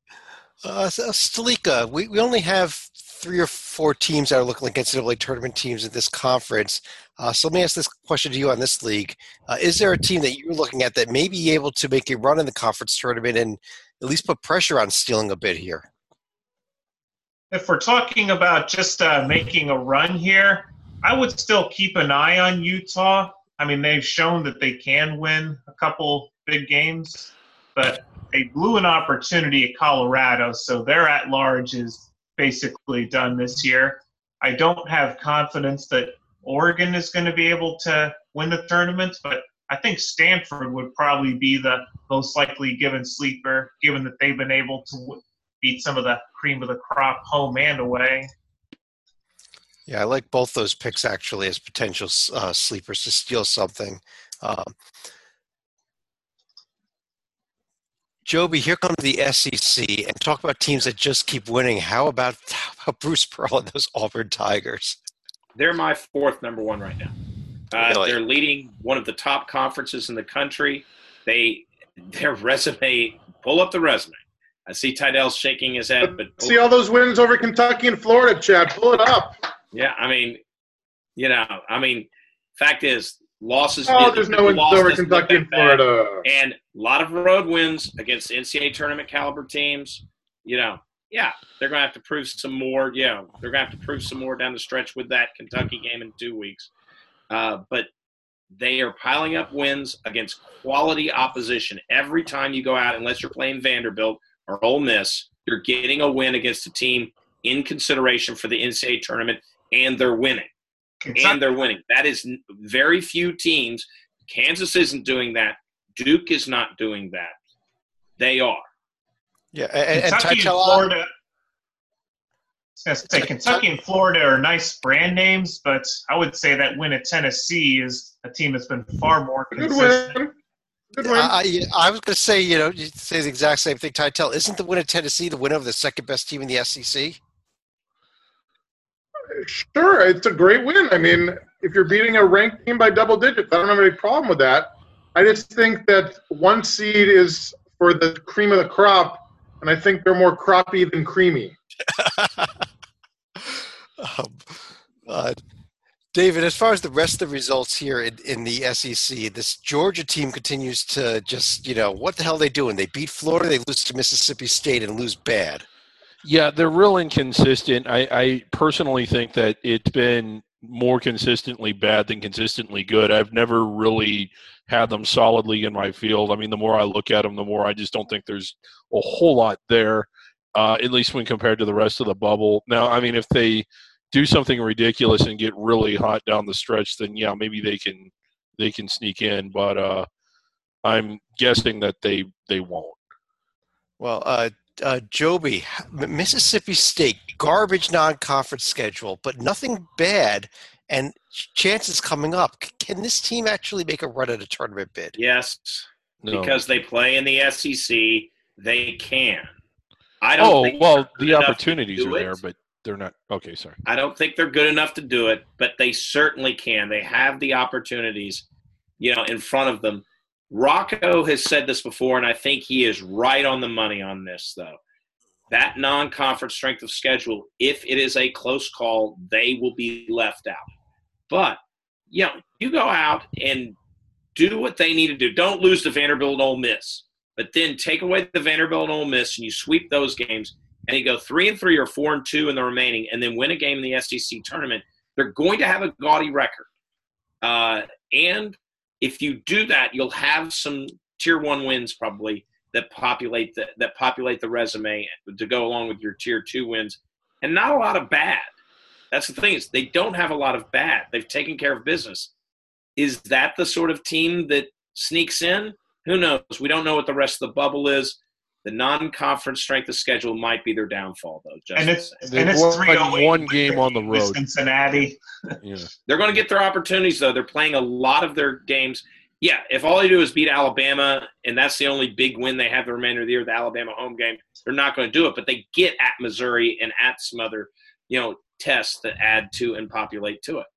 Stalika, we only have 3 or 4 teams that are looking like NCAA tournament teams in this conference. So let me ask this question to you on this league. Is there a team that you're looking at that may be able to make a run in the conference tournament and at least put pressure on stealing a bit here? If we're talking about just making a run here, I would still keep an eye on Utah. I mean, they've shown that they can win a couple big games, but they blew an opportunity at Colorado, so their at-large is basically done this year. I don't have confidence that Oregon is going to be able to win the tournament, but I think Stanford would probably be the most likely given sleeper, given that they've been able to beat some of the cream of the crop home and away. Yeah, I like both those picks actually as potential sleepers to steal something. Joby, here comes the SEC, and talk about teams that just keep winning. How about Bruce Pearl and those Auburn Tigers? They're my 4th number 1 right now. Really? They're leading one of the top conferences in the country. Their resume, pull up the resume. I see Tidel's shaking his head. But see all those wins over Kentucky and Florida, Chad. Pull it up. Yeah, I mean, fact is, losses. There's no wins over Kentucky and Florida. And a lot of road wins against NCAA tournament caliber teams. Yeah, they're going to have to prove some more. Yeah, they're going to have to prove some more down the stretch with that Kentucky game in 2 weeks. But they are piling up wins against quality opposition. Every time you go out, unless you're playing Vanderbilt or Ole Miss, you're getting a win against a team in consideration for the NCAA tournament, and they're winning. That is very few teams. Kansas isn't doing that. Duke is not doing that. They are. Yeah, Kentucky and Florida. I was going to say Kentucky and Florida are nice brand names, but I would say that win at Tennessee is a team that's been far more consistent. Good win. I was going to say, you say the exact same thing, Titel. Isn't the win at Tennessee the win over the second best team in the SEC? Sure, it's a great win. I mean, if you're beating a ranked team by double digits, I don't have any problem with that. I just think that 1 seed is for the cream of the crop, and I think they're more croppy than creamy. David, as far as the rest of the results here in the SEC, this Georgia team continues to just, what the hell are they doing? They beat Florida, they lose to Mississippi State and lose bad. Yeah, they're real inconsistent. I personally think that it's been more consistently bad than consistently good. I've never really had them solidly in my field. I mean, the more I look at them, the more I just don't think there's a whole lot there, at least when compared to the rest of the bubble. Now, I mean, if they do something ridiculous and get really hot down the stretch, then, yeah, maybe they can they can sneak in, but I'm guessing that they won't. Well, Joby, Mississippi State, garbage non-conference schedule, but nothing bad, and chances coming up. Can this team actually make a run at a tournament bid? Yes, No. because they play in the SEC. They can. I don't think the opportunities are there, but they're not. Okay, sorry. I don't think they're good enough to do it, but they certainly can. They have the opportunities, in front of them. Rocco has said this before, and I think he is right on the money on this, though. That non-conference strength of schedule, if it is a close call, they will be left out. But, you go out and do what they need to do. Don't lose to Vanderbilt and Ole Miss. But then take away the Vanderbilt and Ole Miss, and you sweep those games, and you go 3-3 or 4-2 in the remaining, and then win a game in the SEC tournament. They're going to have a gaudy record. And if you do that, you'll have some Tier 1 wins probably that populate the resume to go along with your Tier 2 wins, and not a lot of bad. That's the thing, is they don't have a lot of bad. They've taken care of business. Is that the sort of team that sneaks in? Who knows? We don't know what the rest of the bubble is. The non-conference strength of schedule might be their downfall, though. And it's 3-0 one game on the road. Cincinnati. Yeah. They're going to get their opportunities, though. They're playing a lot of their games. Yeah, if all they do is beat Alabama, and that's the only big win they have the remainder of the year, the Alabama home game, they're not going to do it. But they get at Missouri and at some other, tests that add to and populate to it.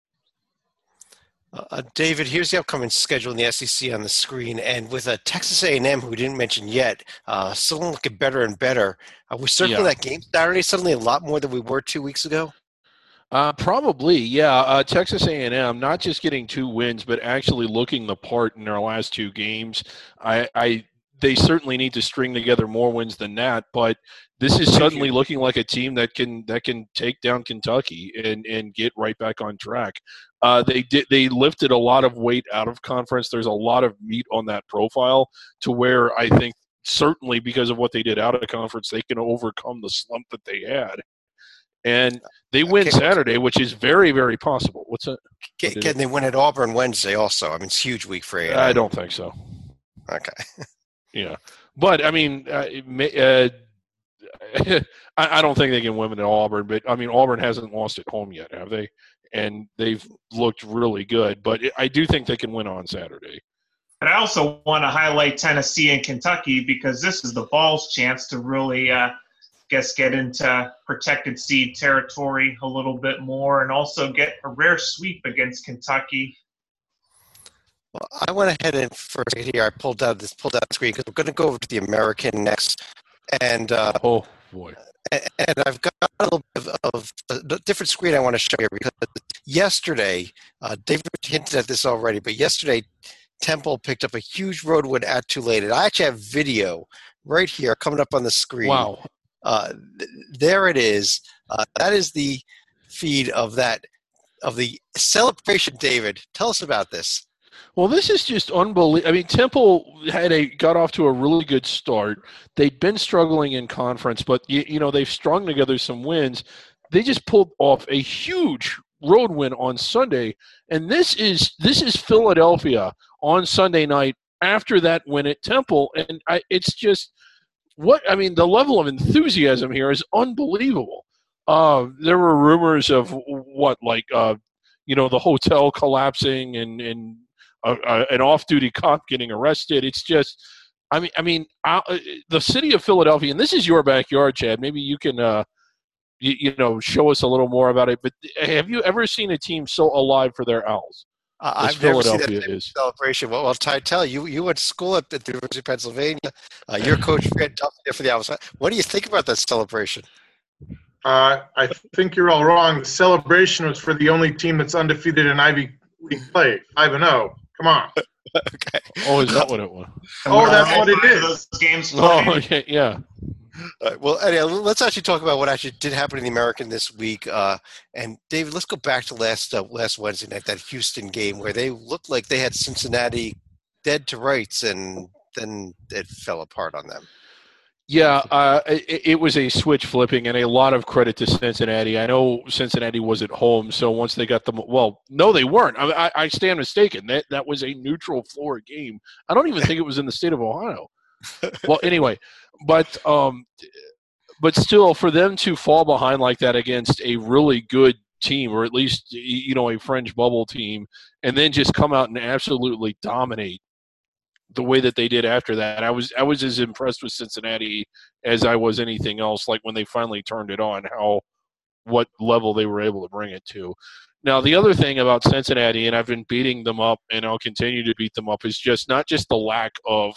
David, here's the upcoming schedule in the SEC on the screen, and with Texas A&M, who we didn't mention yet, still looking better and better. We're circling that game Saturday suddenly a lot more than we were 2 weeks ago. Probably, yeah. Texas A&M not just getting 2 wins, but actually looking the part in their last 2 games. They certainly need to string together more wins than that, but this is suddenly looking like a team that can take down Kentucky and get right back on track. They lifted a lot of weight out of conference. There's a lot of meat on that profile to where I think certainly because of what they did out of conference, they can overcome the slump that they had. And they win Saturday, which is very, very possible. What's that? Can they win at Auburn Wednesday also? I mean, it's a huge week for A&M. I don't think so. Okay. Yeah. But, I mean, I don't think they can win at Auburn. But, I mean, Auburn hasn't lost at home yet, have they? And they've looked really good. But I do think they can win on Saturday. And I also want to highlight Tennessee and Kentucky because this is the Vols' chance to really get into protected seed territory a little bit more and also get a rare sweep against Kentucky. Well, I went ahead and first here I pulled out the screen because we're going to go over to the American next, and oh boy, and I've got a little bit of a different screen I want to show you because yesterday, David hinted at this already, but yesterday Temple picked up a huge road win at Tulane, and I actually have video right here coming up on the screen. Wow. There it is. That is the feed of the celebration. David, tell us about this. Well, this is just unbelievable. I mean, Temple got off to a really good start. They'd been struggling in conference, but they've strung together some wins. They just pulled off a huge road win on Sunday, and this is Philadelphia on Sunday night after that win at Temple, and it's just. The level of enthusiasm here is unbelievable. There were rumors of the hotel collapsing and an off-duty cop getting arrested. It's just, the city of Philadelphia, and this is your backyard, Chad. Maybe you can, show us a little more about it. But have you ever seen a team so alive for their Owls? I've never seen that celebration. Well, Tytel, you went to school at the University of Pennsylvania. Your coach Fred Duffy there for the Owls. What do you think about that celebration? I think you're all wrong. The celebration was for the only team that's undefeated in Ivy League play, 5-0. Come on. Okay. Oh, is that what it was? Oh, that's what it is. Those games played. Oh, okay, yeah. Well, anyway, let's actually talk about what actually did happen in the American this week. And David, let's go back to last Wednesday night, that Houston game where they looked like they had Cincinnati dead to rights, and then it fell apart on them. Yeah, it was a switch flipping, and a lot of credit to Cincinnati. I know Cincinnati was at home, so once they got them, well, no, they weren't. I stand mistaken. That was a neutral floor game. I don't even think it was in the state of Ohio. Well, anyway, but still, for them to fall behind like that against a really good team, or at least a fringe bubble team, and then just come out and absolutely dominate the way that they did after that. I was as impressed with Cincinnati as I was anything else. Like when they finally turned it on, what level they were able to bring it to. Now, the other thing about Cincinnati, and I've been beating them up, and I'll continue to beat them up, is just not just the lack of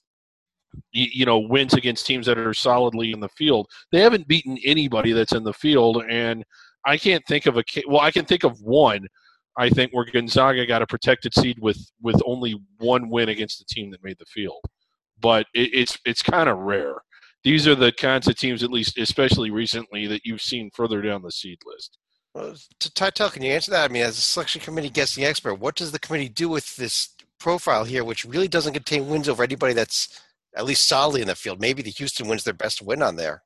wins against teams that are solidly in the field. They haven't beaten anybody that's in the field, and I can't think of I can think of one. I think where Gonzaga got a protected seed with only one win against the team that made the field, but it's kind of rare. These are the kinds of teams, at least especially recently, that you've seen further down the seed list. Well, Tytel, can you answer that? I mean, as a selection committee guessing expert, what does the committee do with this profile here, which really doesn't contain wins over anybody that's at least solidly in the field? Maybe the Houston win's their best win on there.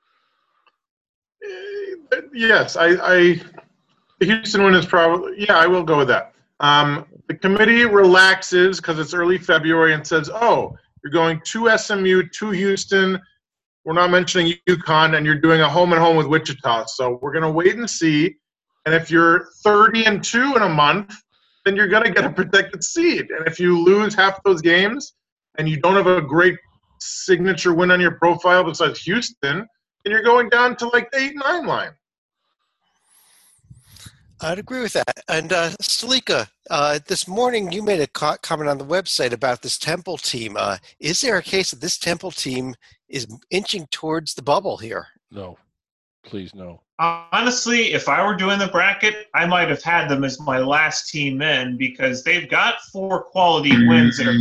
Yes, the Houston win is probably, I will go with that. The committee relaxes because it's early February and says, you're going to SMU, to Houston. We're not mentioning UConn, and you're doing a home-and-home with Wichita. So we're going to wait and see. And if you're 30-2 in a month, then you're going to get a protected seed. And if you lose half those games and you don't have a great signature win on your profile besides Houston, then you're going down to like the 8-9 line. I'd agree with that. And Stalika, this morning you made a comment on the website about this Temple team. Is there a case that this Temple team is inching towards the bubble here? No. Please, no. Honestly, if I were doing the bracket, I might have had them as my last team in because they've got 4 quality wins that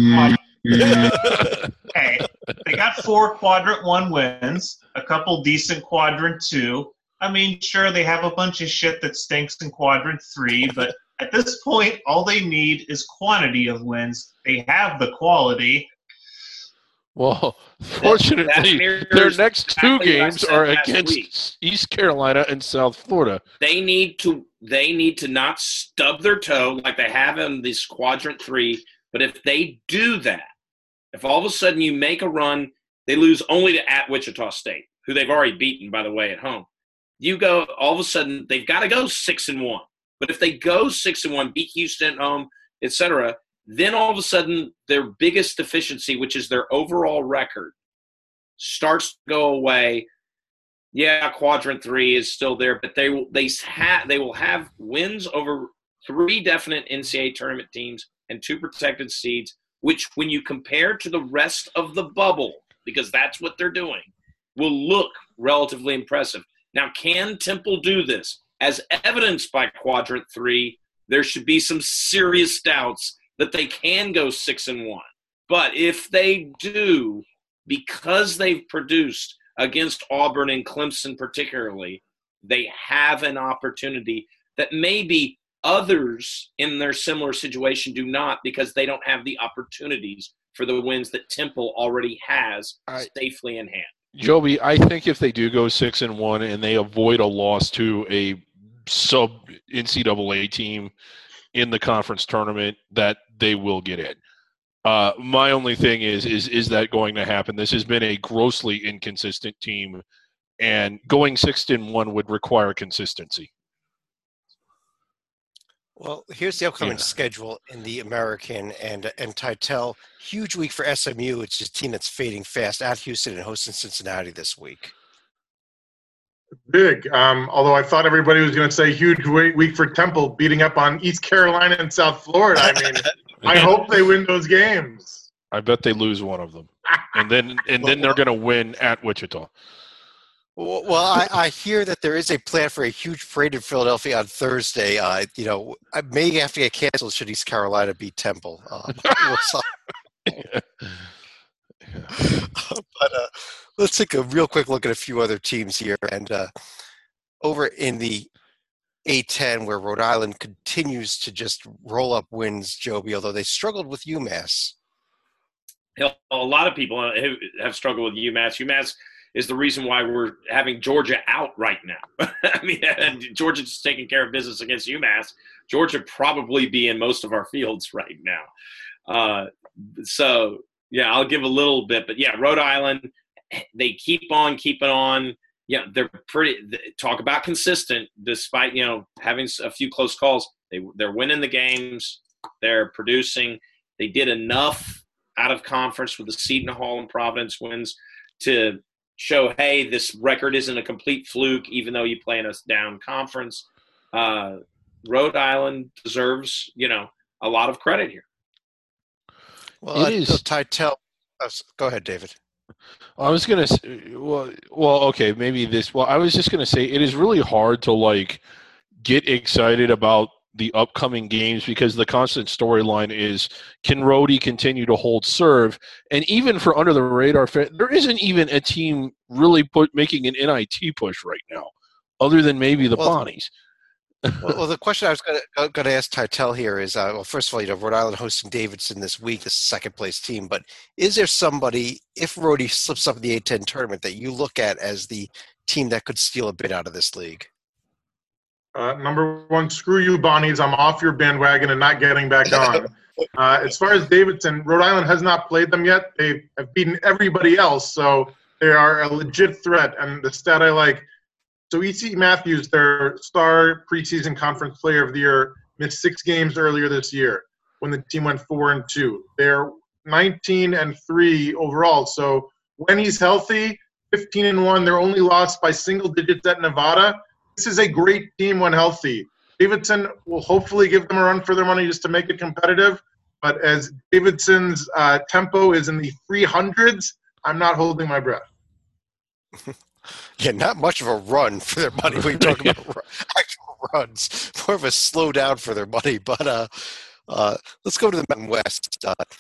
are hey, they got 4 quadrant 1 wins, a couple decent quadrant 2. I mean, sure, they have a bunch of shit that stinks in quadrant 3, but at this point, all they need is quantity of wins. They have the quality. Well, fortunately, their next 2 games are against East Carolina and South Florida. They need to not stub their toe like they have in this quadrant 3. But if they do that, if all of a sudden you make a run, they lose only to at Wichita State, who they've already beaten, by the way, at home. You go, all of a sudden, they've got to go 6-1. But if they go 6-1, beat Houston at home, etc., then all of a sudden their biggest deficiency, which is their overall record, starts to go away. Yeah, quadrant 3 is still there, but they will have wins over 3 definite NCAA tournament teams and 2 protected seeds, which when you compare to the rest of the bubble, because that's what they're doing, will look relatively impressive. Now, can Temple do this? As evidenced by quadrant 3, there should be some serious doubts that they can go 6-1. But if they do, because they've produced against Auburn and Clemson particularly, they have an opportunity that maybe others in their similar situation do not, because they don't have the opportunities for the wins that Temple already has safely in hand. Joby, I think if they do go 6-1 and they avoid a loss to a sub NCAA team in the conference tournament, that they will get in. My only thing is that going to happen? This has been a grossly inconsistent team, and going 6-1 would require consistency. Well, here's the upcoming schedule in the American and Tytel. Huge week for SMU. It's a team that's fading fast at Houston and hosting Cincinnati this week. Big. Although I thought everybody was going to say huge week for Temple, beating up on East Carolina and South Florida. I mean, I hope they win those games. I bet they lose one of them, and then they're going to win at Wichita. Well, I hear that there is a plan for a huge parade in Philadelphia on Thursday. I may have to get canceled should East Carolina beat Temple. But let's take a real quick look at a few other teams here. And over in the A-10, where Rhode Island continues to just roll up wins, Joby, although they struggled with UMass. A lot of people have struggled with UMass. UMass is the reason why we're having Georgia out right now. I mean, Georgia's just taking care of business against UMass. Georgia probably be in most of our fields right now. So, yeah, I'll give a little bit. But, yeah, Rhode Island, they keep on keeping on. Yeah, they're pretty – talk about consistent despite, having a few close calls. They're winning the games. They're producing. They did enough out of conference with the Seton Hall and Providence wins to show, hey, this record isn't a complete fluke, even though you play in a down conference. Rhode Island deserves, a lot of credit here. Well, Titel. Go ahead, David. I was going to say, okay, maybe this. Well, I was just going to say it is really hard to, get excited about the upcoming games because the constant storyline is, can Rhodey continue to hold serve? And even for under the radar, there isn't even a team really making an NIT push right now, other than maybe the Bonnies. Well, the question I was going to ask Titel here is, first of all, Rhode Island hosting Davidson this week, the second-place team. But is there somebody, if Rhodey slips up in the A-10 tournament, that you look at as the team that could steal a bit out of this league? Number one, screw you, Bonnies. I'm off your bandwagon and not getting back on. As far as Davidson, Rhode Island has not played them yet. They have beaten everybody else, so they are a legit threat. And the stat I like, so E.C. Matthews, their star preseason conference player of the year, missed 6 games earlier this year when the team went 4-2. They're 19-3 overall. So when he's healthy, 15-1. They're only lost by single digits at Nevada. This is a great team when healthy. Davidson will hopefully give them a run for their money just to make it competitive. But as Davidson's tempo is in the 300s, I'm not holding my breath. Yeah, not much of a run for their money. We talk about actual runs, more of a slow down for their money. But let's go to the Mountain West.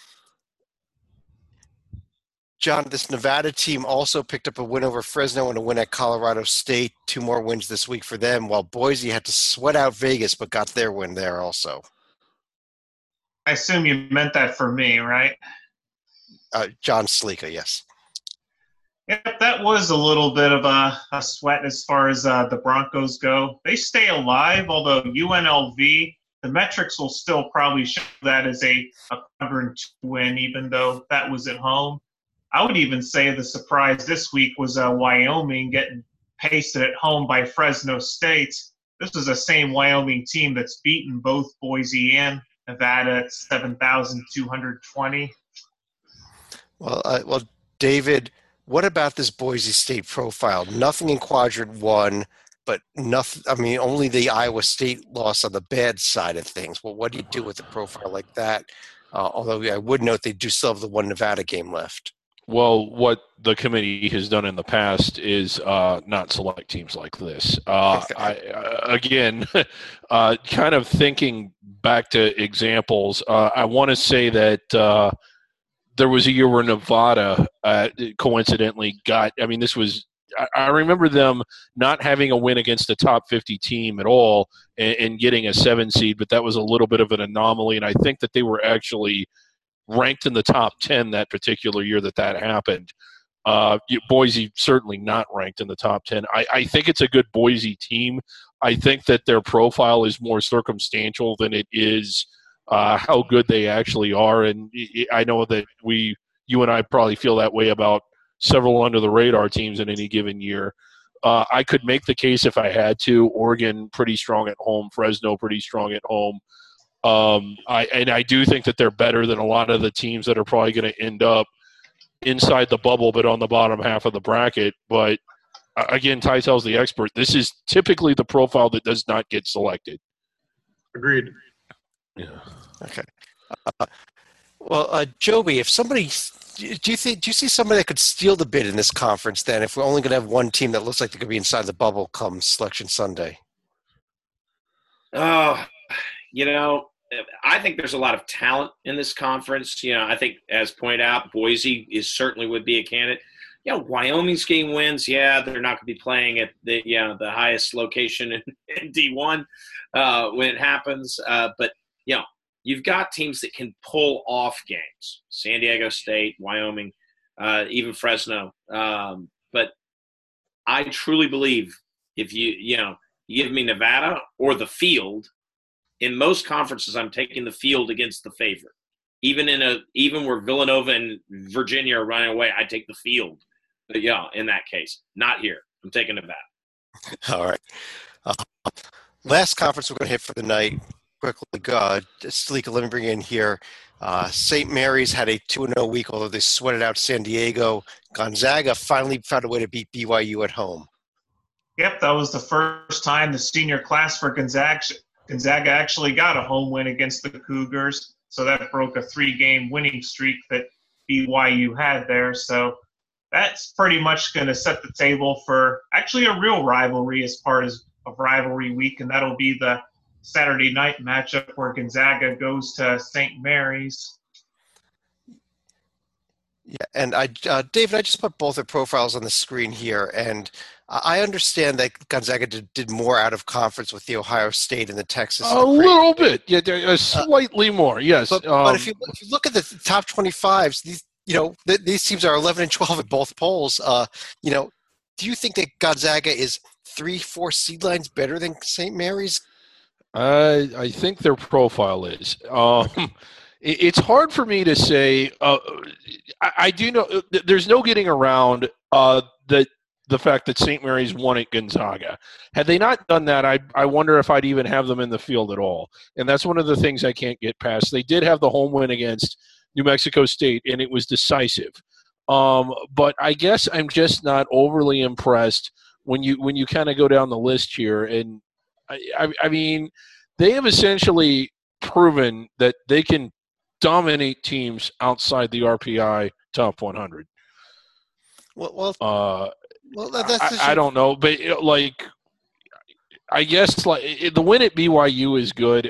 John, this Nevada team also picked up a win over Fresno and a win at Colorado State. 2 more wins this week for them, while Boise had to sweat out Vegas but got their win there also. I assume you meant that for me, right? John Slika, yes. Yep, that was a little bit of a sweat as far as the Broncos go. They stay alive, although UNLV, the metrics will still probably show that as a 102 win, even though that was at home. I would even say the surprise this week was Wyoming getting pasted at home by Fresno State. This was the same Wyoming team that's beaten both Boise and Nevada at 7,220. Well, David, what about this Boise State profile? Nothing in Quadrant 1, but nothing. I mean, only the Iowa State loss on the bad side of things. Well, what do you do with a profile like that? Although I would note they do still have the one Nevada game left. Well, what the committee has done in the past is not select teams like this. Kind of thinking back to examples, I want to say that there was a year where Nevada coincidentally got – I remember them not having a win against a top 50 team at all and getting a 7 seed, but that was a little bit of an anomaly, and I think that they were actually – ranked in the top 10 that particular year that happened. Boise certainly not ranked in the top 10. I think it's a good Boise team. I think that their profile is more circumstantial than it is how good they actually are. And I know that you and I probably feel that way about several under the radar teams in any given year. I could make the case if I had to. Oregon pretty strong at home. Fresno pretty strong at home. I do think that they're better than a lot of the teams that are probably going to end up inside the bubble but on the bottom half of the bracket. But, again, Tytel's the expert. This is typically the profile that does not get selected. Agreed. Yeah. Okay. Joby, if somebody – do you see somebody that could steal the bid in this conference then if we're only going to have one team that looks like they could be inside the bubble come Selection Sunday? I think there's a lot of talent in this conference. I think, as pointed out, Boise certainly would be a candidate. Wyoming's getting wins. Yeah, they're not going to be playing at the highest location in D1 when it happens. But you've got teams that can pull off games. San Diego State, Wyoming, even Fresno. But I truly believe if you give me Nevada or the field, in most conferences I'm taking the field against the favorite. Even where Villanova and Virginia are running away, I take the field. But yeah, in that case, not here. I'm taking Nevada. All right. Last conference we're going to hit for the night. Quickly, Stalika, let me bring you in here. St. Mary's had a 2-0 week, although they sweated out San Diego. Gonzaga finally found a way to beat BYU at home. Yep, that was the first time the senior class for Gonzaga actually got a home win against the Cougars. So that broke a 3-game winning streak that BYU had there. So that's pretty much going to set the table for actually a real rivalry as part of rivalry week, and that'll be the Saturday night matchup where Gonzaga goes to St. Mary's. Yeah, and David, I just put both their profiles on the screen here, and I understand that Gonzaga did more out of conference with the Ohio State and the Texas. A little bit, yeah, slightly more, yes. But if you look at the top 25s, these teams are 11 and 12 at both polls. Do you think that Gonzaga is 3-4 seed lines better than St. Mary's? I think their profile is. It's hard for me to say. I do know there's no getting around the fact that St. Mary's won at Gonzaga. Had they not done that, I wonder if I'd even have them in the field at all. And that's one of the things I can't get past. They did have the home win against New Mexico State, and it was decisive. But I guess I'm just not overly impressed when you kind of go down the list here. And I mean, they have essentially proven that they can dominate teams outside the RPI top 100. I don't know, but I guess the win at BYU is good.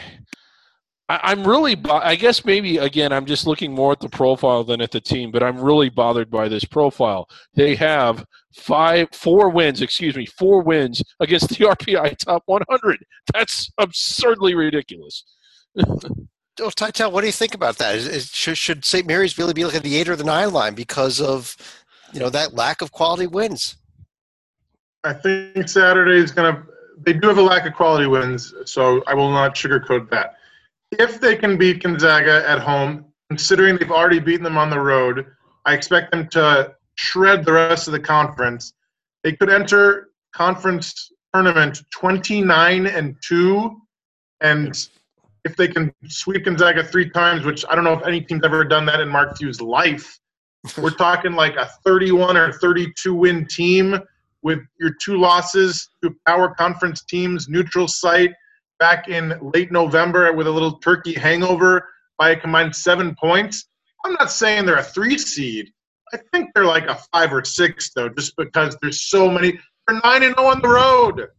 I guess maybe, again, I'm just looking more at the profile than at the team, but I'm really bothered by this profile. They have four wins against the RPI top 100. That's absurdly ridiculous. Oh, Titel, what do you think about that? Should St. Mary's really be looking at the 8 or the 9 line because of that lack of quality wins? I think Saturday is they do have a lack of quality wins, so I will not sugarcoat that. If they can beat Gonzaga at home, considering they've already beaten them on the road, I expect them to shred the rest of the conference. They could enter conference tournament 29-2, and if they can sweep Gonzaga 3 times, which I don't know if any team's ever done that in Mark Few's life, we're talking like a 31 or 32 win team with your 2 losses to power conference teams, neutral site, back in late November with a little turkey hangover by a combined 7 points. I'm not saying they're a 3 seed. I think they're like a 5 or 6, though, just because there's so many. They're 9-0 on the road.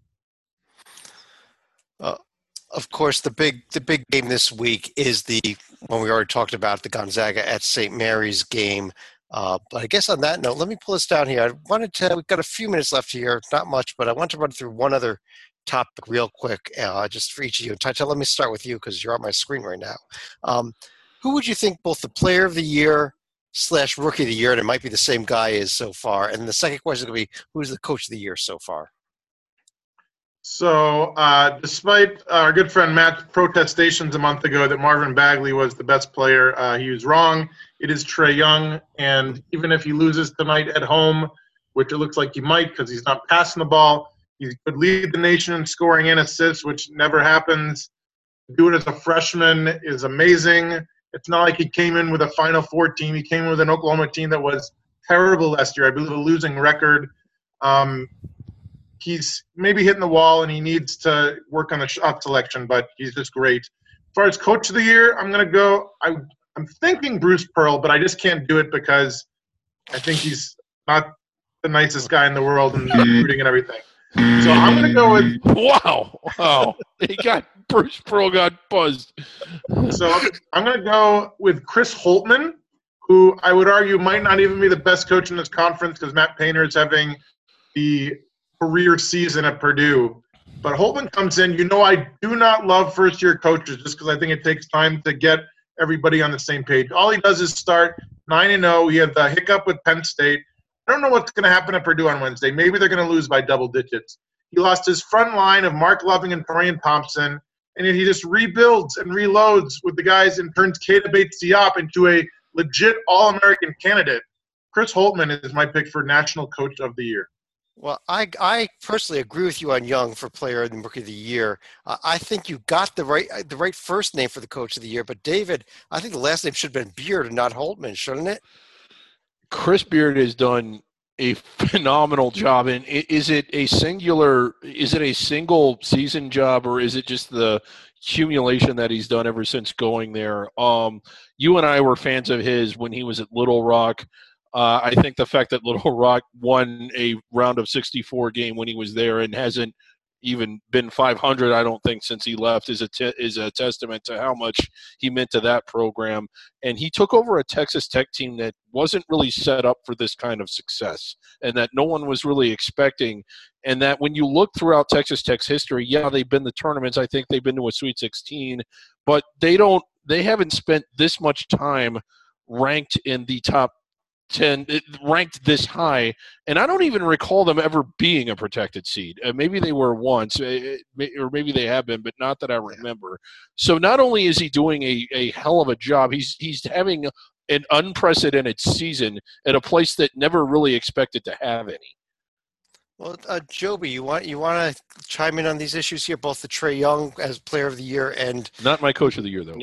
Of course, the big game this week is the one we already talked about, the Gonzaga at St. Mary's game. But I guess on that note, let me pull this down here. We've got a few minutes left here, not much, but I want to run through one other topic real quick, just for each of you. Titel, let me start with you because you're on my screen right now. Who would you think both the player of the year / rookie of the year, and it might be the same guy, is so far? And the second question is going to be, who's the coach of the year so far? So, despite our good friend Matt's protestations a month ago that Marvin Bagley was the best player, he was wrong. It is Trae Young, and even if he loses tonight at home, which it looks like he might because he's not passing the ball, he could lead the nation in scoring and assists, which never happens. Do it as a freshman is amazing. It's not like he came in with a Final Four team. He came in with an Oklahoma team that was terrible last year. I believe a losing record. He's maybe hitting the wall, and he needs to work on the shot selection, but he's just great. As far as coach of the year, I'm going to go – I'm thinking Bruce Pearl, but I just can't do it because I think he's not the nicest guy in the world and recruiting and everything. So I'm going to go with – Wow. Bruce Pearl got buzzed. So I'm going to go with Chris Holtmann, who I would argue might not even be the best coach in this conference because Matt Painter is having the career season at Purdue. But Holtmann comes in. I do not love first-year coaches just because I think it takes time to get everybody on the same page. All he does is start 9-0. He had the hiccup with Penn State. I don't know what's going to happen at Purdue on Wednesday. Maybe they're going to lose by double digits. He lost his front line of Mark Loving and Torian Thompson, and he just rebuilds and reloads with the guys and turns Keita Bates-Diop into a legit All-American candidate. Chris Holtmann is my pick for National Coach of the Year. Well, I personally agree with you on Young for Player and Rookie of the Year. I think you got the right first name for the Coach of the Year, but David, I think the last name should have been Beard and not Holtmann, shouldn't it? Chris Beard has done a phenomenal job. And is it a single season job, or is it just the accumulation that he's done ever since going there? You and I were fans of his when he was at Little Rock. I think the fact that Little Rock won a round of 64 game when he was there and hasn't even been 500, I don't think, since he left is a testament to how much he meant to that program. And he took over a Texas Tech team that wasn't really set up for this kind of success and that no one was really expecting. And that when you look throughout Texas Tech's history, yeah, they've been to tournaments. I think they've been to a Sweet 16, but they haven't spent this much time ranked in the top 10, ranked this high, and I don't even recall them ever being a protected seed. Maybe they were once, or maybe they have been, but not that I remember. So not only is he doing a hell of a job, he's having an unprecedented season at a place that never really expected to have any. Well, Joby, you want to chime in on these issues here, both the Trae Young as Player of the Year and not my Coach of the Year though.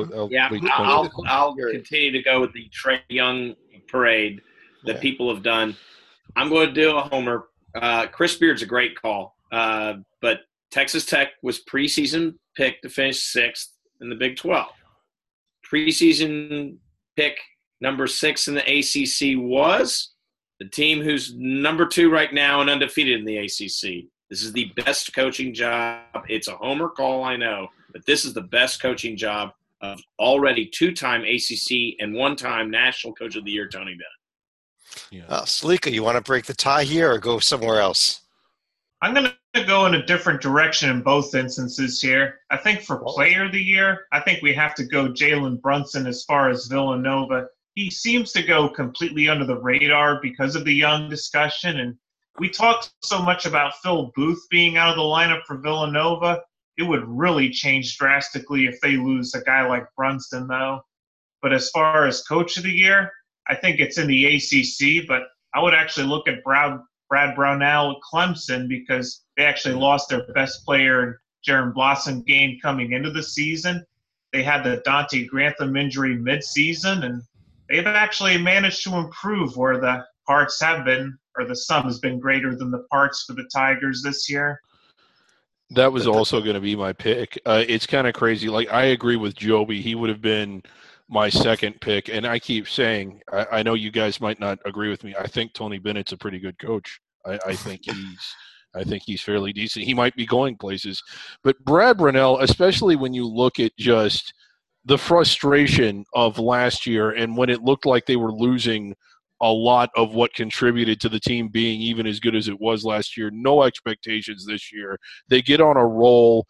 I'll continue to go with the Trae Young parade that people have done. I'm going to do a homer. Chris Beard's a great call, but Texas Tech was preseason pick to finish 6th in the Big 12. Preseason pick number 6 in the ACC was the team who's number 2 right now and undefeated in the ACC. This is the best coaching job. It's a homer call, I know, but this is the best coaching job of already 2-time ACC and 1-time National Coach of the Year, Tony Bennett. Yeah. Salika, you want to break the tie here or go somewhere else? I'm going to go in a different direction in both instances here. I think for Player of the Year, I think we have to go Jalen Brunson as far as Villanova. He seems to go completely under the radar because of the Young discussion. And we talked so much about Phil Booth being out of the lineup for Villanova. It would really change drastically if they lose a guy like Brunson, though. But as far as Coach of the Year, I think it's in the ACC, but I would actually look at Brad Brownell at Clemson because they actually lost their best player in Jaron Blossom game coming into the season. They had the Dante Grantham injury midseason, and they've actually managed to improve where the parts have been, or the sum has been greater than the parts for the Tigers this year. That was also going to be my pick. It's kind of crazy. Like, I agree with Joby. He would have been my second pick. And I keep saying, I know you guys might not agree with me. I think Tony Bennett's a pretty good coach. I think he's fairly decent. He might be going places. But Brad Brownell, especially when you look at just the frustration of last year and when it looked like they were losing a lot of what contributed to the team being even as good as it was last year. No expectations this year. They get on a roll.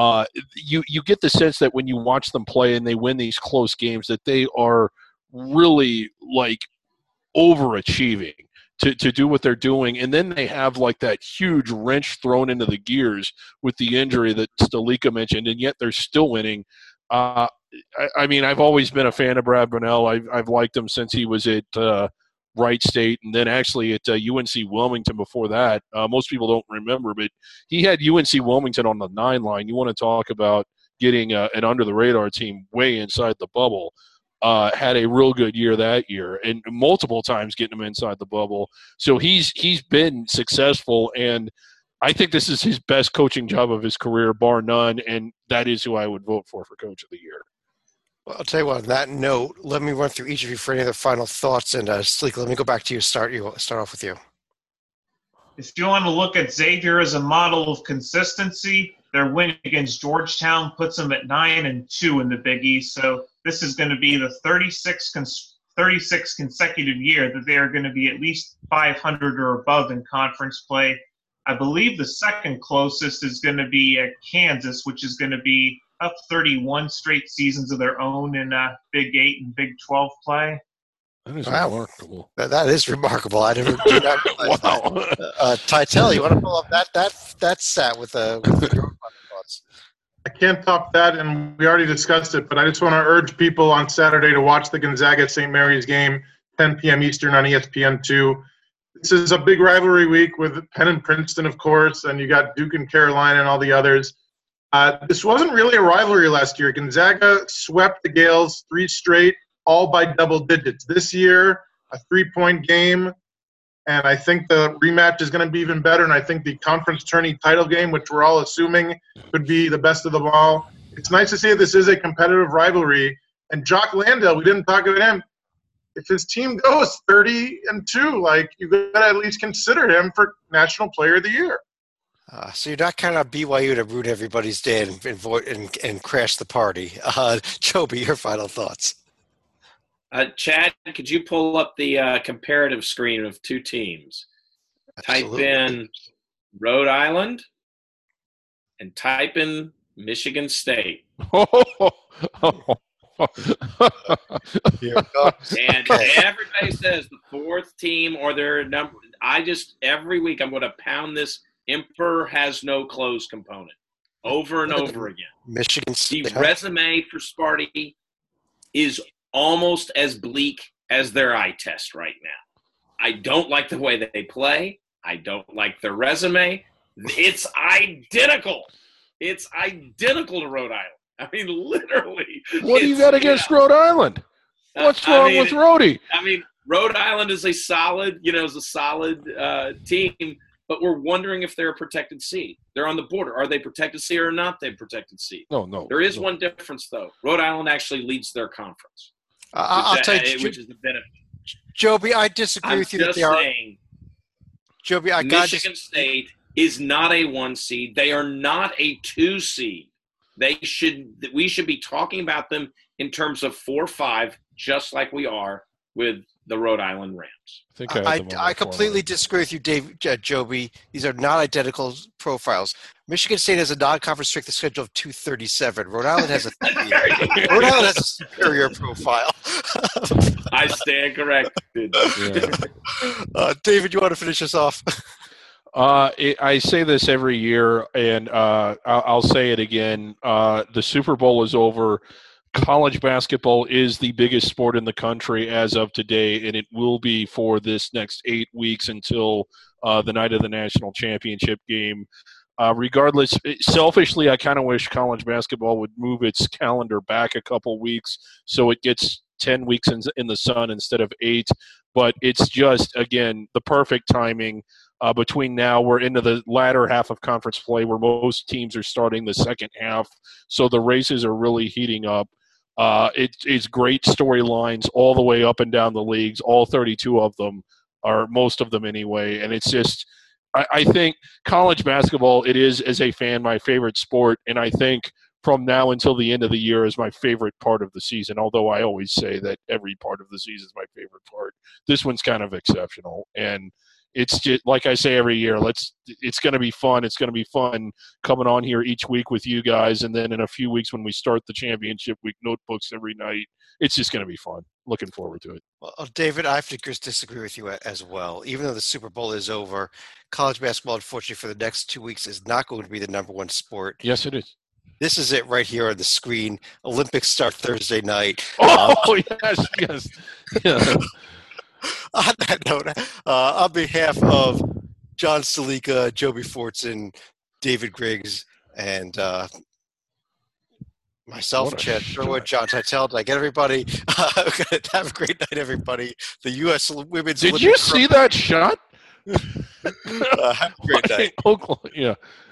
You get the sense that when you watch them play and they win these close games that they are really like overachieving to do what they're doing. And then they have like that huge wrench thrown into the gears with the injury that Stalika mentioned, and yet they're still winning. I mean, I've always been a fan of Brad Brownell. I've liked him since he was at Wright State, and then actually at UNC Wilmington before that. Most people don't remember, but he had UNC Wilmington on the 9 line. You want to talk about getting an under-the-radar team way inside the bubble. Had a real good year that year, and multiple times getting them inside the bubble. So he's been successful, and I think this is his best coaching job of his career, bar none, and that is who I would vote for Coach of the Year. Well, I'll tell you what, on that note, let me run through each of you for any other final thoughts. And Sleek, let me go back to you. Start off with you. If you want to look at Xavier as a model of consistency, their win against Georgetown puts them at 9-2 in the Big East. So this is going to be the 36th consecutive year that they are going to be at least 500 or above in conference play. I believe the second closest is going to be Kansas, which is going to be up 31 straight seasons of their own in Big 8 and Big 12 play. That is Wow. remarkable. That is remarkable. I never did not realize that. Titel, you want to pull up that stat with your own thoughts? I can't top that, and we already discussed it, but I just want to urge people on Saturday to watch the Gonzaga-St. Mary's game, 10 p.m. Eastern on ESPN2. This is a big rivalry week with Penn and Princeton, of course, and you got Duke and Carolina and all the others. This wasn't really a rivalry last year. Gonzaga swept the Gales 3 straight, all by double digits. This year, a 3-point game, and I think the rematch is going to be even better, and I think the conference tourney title game, which we're all assuming could be the best of them all. It's nice to see that this is a competitive rivalry. And Jock Landale, we didn't talk about him. If his team goes 30-2, like, you got to at least consider him for National Player of the Year. So you're not kind of BYU to ruin everybody's day and crash the party. Joby, your final thoughts. Chad, could you pull up the comparative screen of 2 teams? Absolutely. Type in Rhode Island and type in Michigan State. Here it goes. And everybody says the 4th team or their number. Every week I'm going to pound this Emperor has no clothes component over and over again. Michigan State. The resume for Sparty is almost as bleak as their eye test right now. I don't like the way that they play. I don't like their resume. It's identical. It's identical to Rhode Island. I mean, literally. What do you got against Rhode Island? What's wrong with Rhodey? I mean, Rhode Island is a solid, team, but we're wondering if they're a protected seed. They're on the border. Are they protected seed or not they protected seed? No. There is one difference, though. Rhode Island actually leads their conference. I'll tell you, which is the benefit. Joby, I disagree with you that they are. Joby, Michigan State is not a 1 seed. They are not a 2 seed. We should be talking about them in terms of 4-5, just like we are with the Rhode Island Rams. I completely disagree with you, Joby. These are not identical profiles. Michigan State has a non-conference strength of schedule of 237. Rhode Island has a superior profile. I stand corrected. Yeah. David, you want to finish us off? I say this every year, and I'll say it again. The Super Bowl is over. College basketball is the biggest sport in the country as of today, and it will be for this next 8 weeks until the night of the national championship game. Regardless, selfishly, I kind of wish college basketball would move its calendar back a couple weeks so it gets 10 weeks in the sun instead of 8. But it's just, again, the perfect timing. Between now, we're into the latter half of conference play where most teams are starting the second half. So the races are really heating up. It's great storylines all the way up and down the leagues. All 32 of them, or most of them anyway. And it's just, I think college basketball, it is, as a fan, my favorite sport. And I think from now until the end of the year is my favorite part of the season, although I always say that every part of the season is my favorite part. This one's kind of exceptional. And it's just, like I say every year, it's going to be fun. It's going to be fun coming on here each week with you guys. And then in a few weeks when we start the championship week notebooks every night, it's just going to be fun. Looking forward to it. Well, David, I have to disagree with you as well. Even though the Super Bowl is over, college basketball, unfortunately, for the next 2 weeks is not going to be the number 1 sport. Yes, it is. This is it right here on the screen. Olympics start Thursday night. Oh, yes. Yeah. On that note, on behalf of John Stalika, Joby Fortson, David Griggs, and myself, Chad Sherwood, John Titel, did I get everybody? Have a great night, everybody. The U.S. Women's Did you see that shot? Have a great night. Oklahoma, yeah.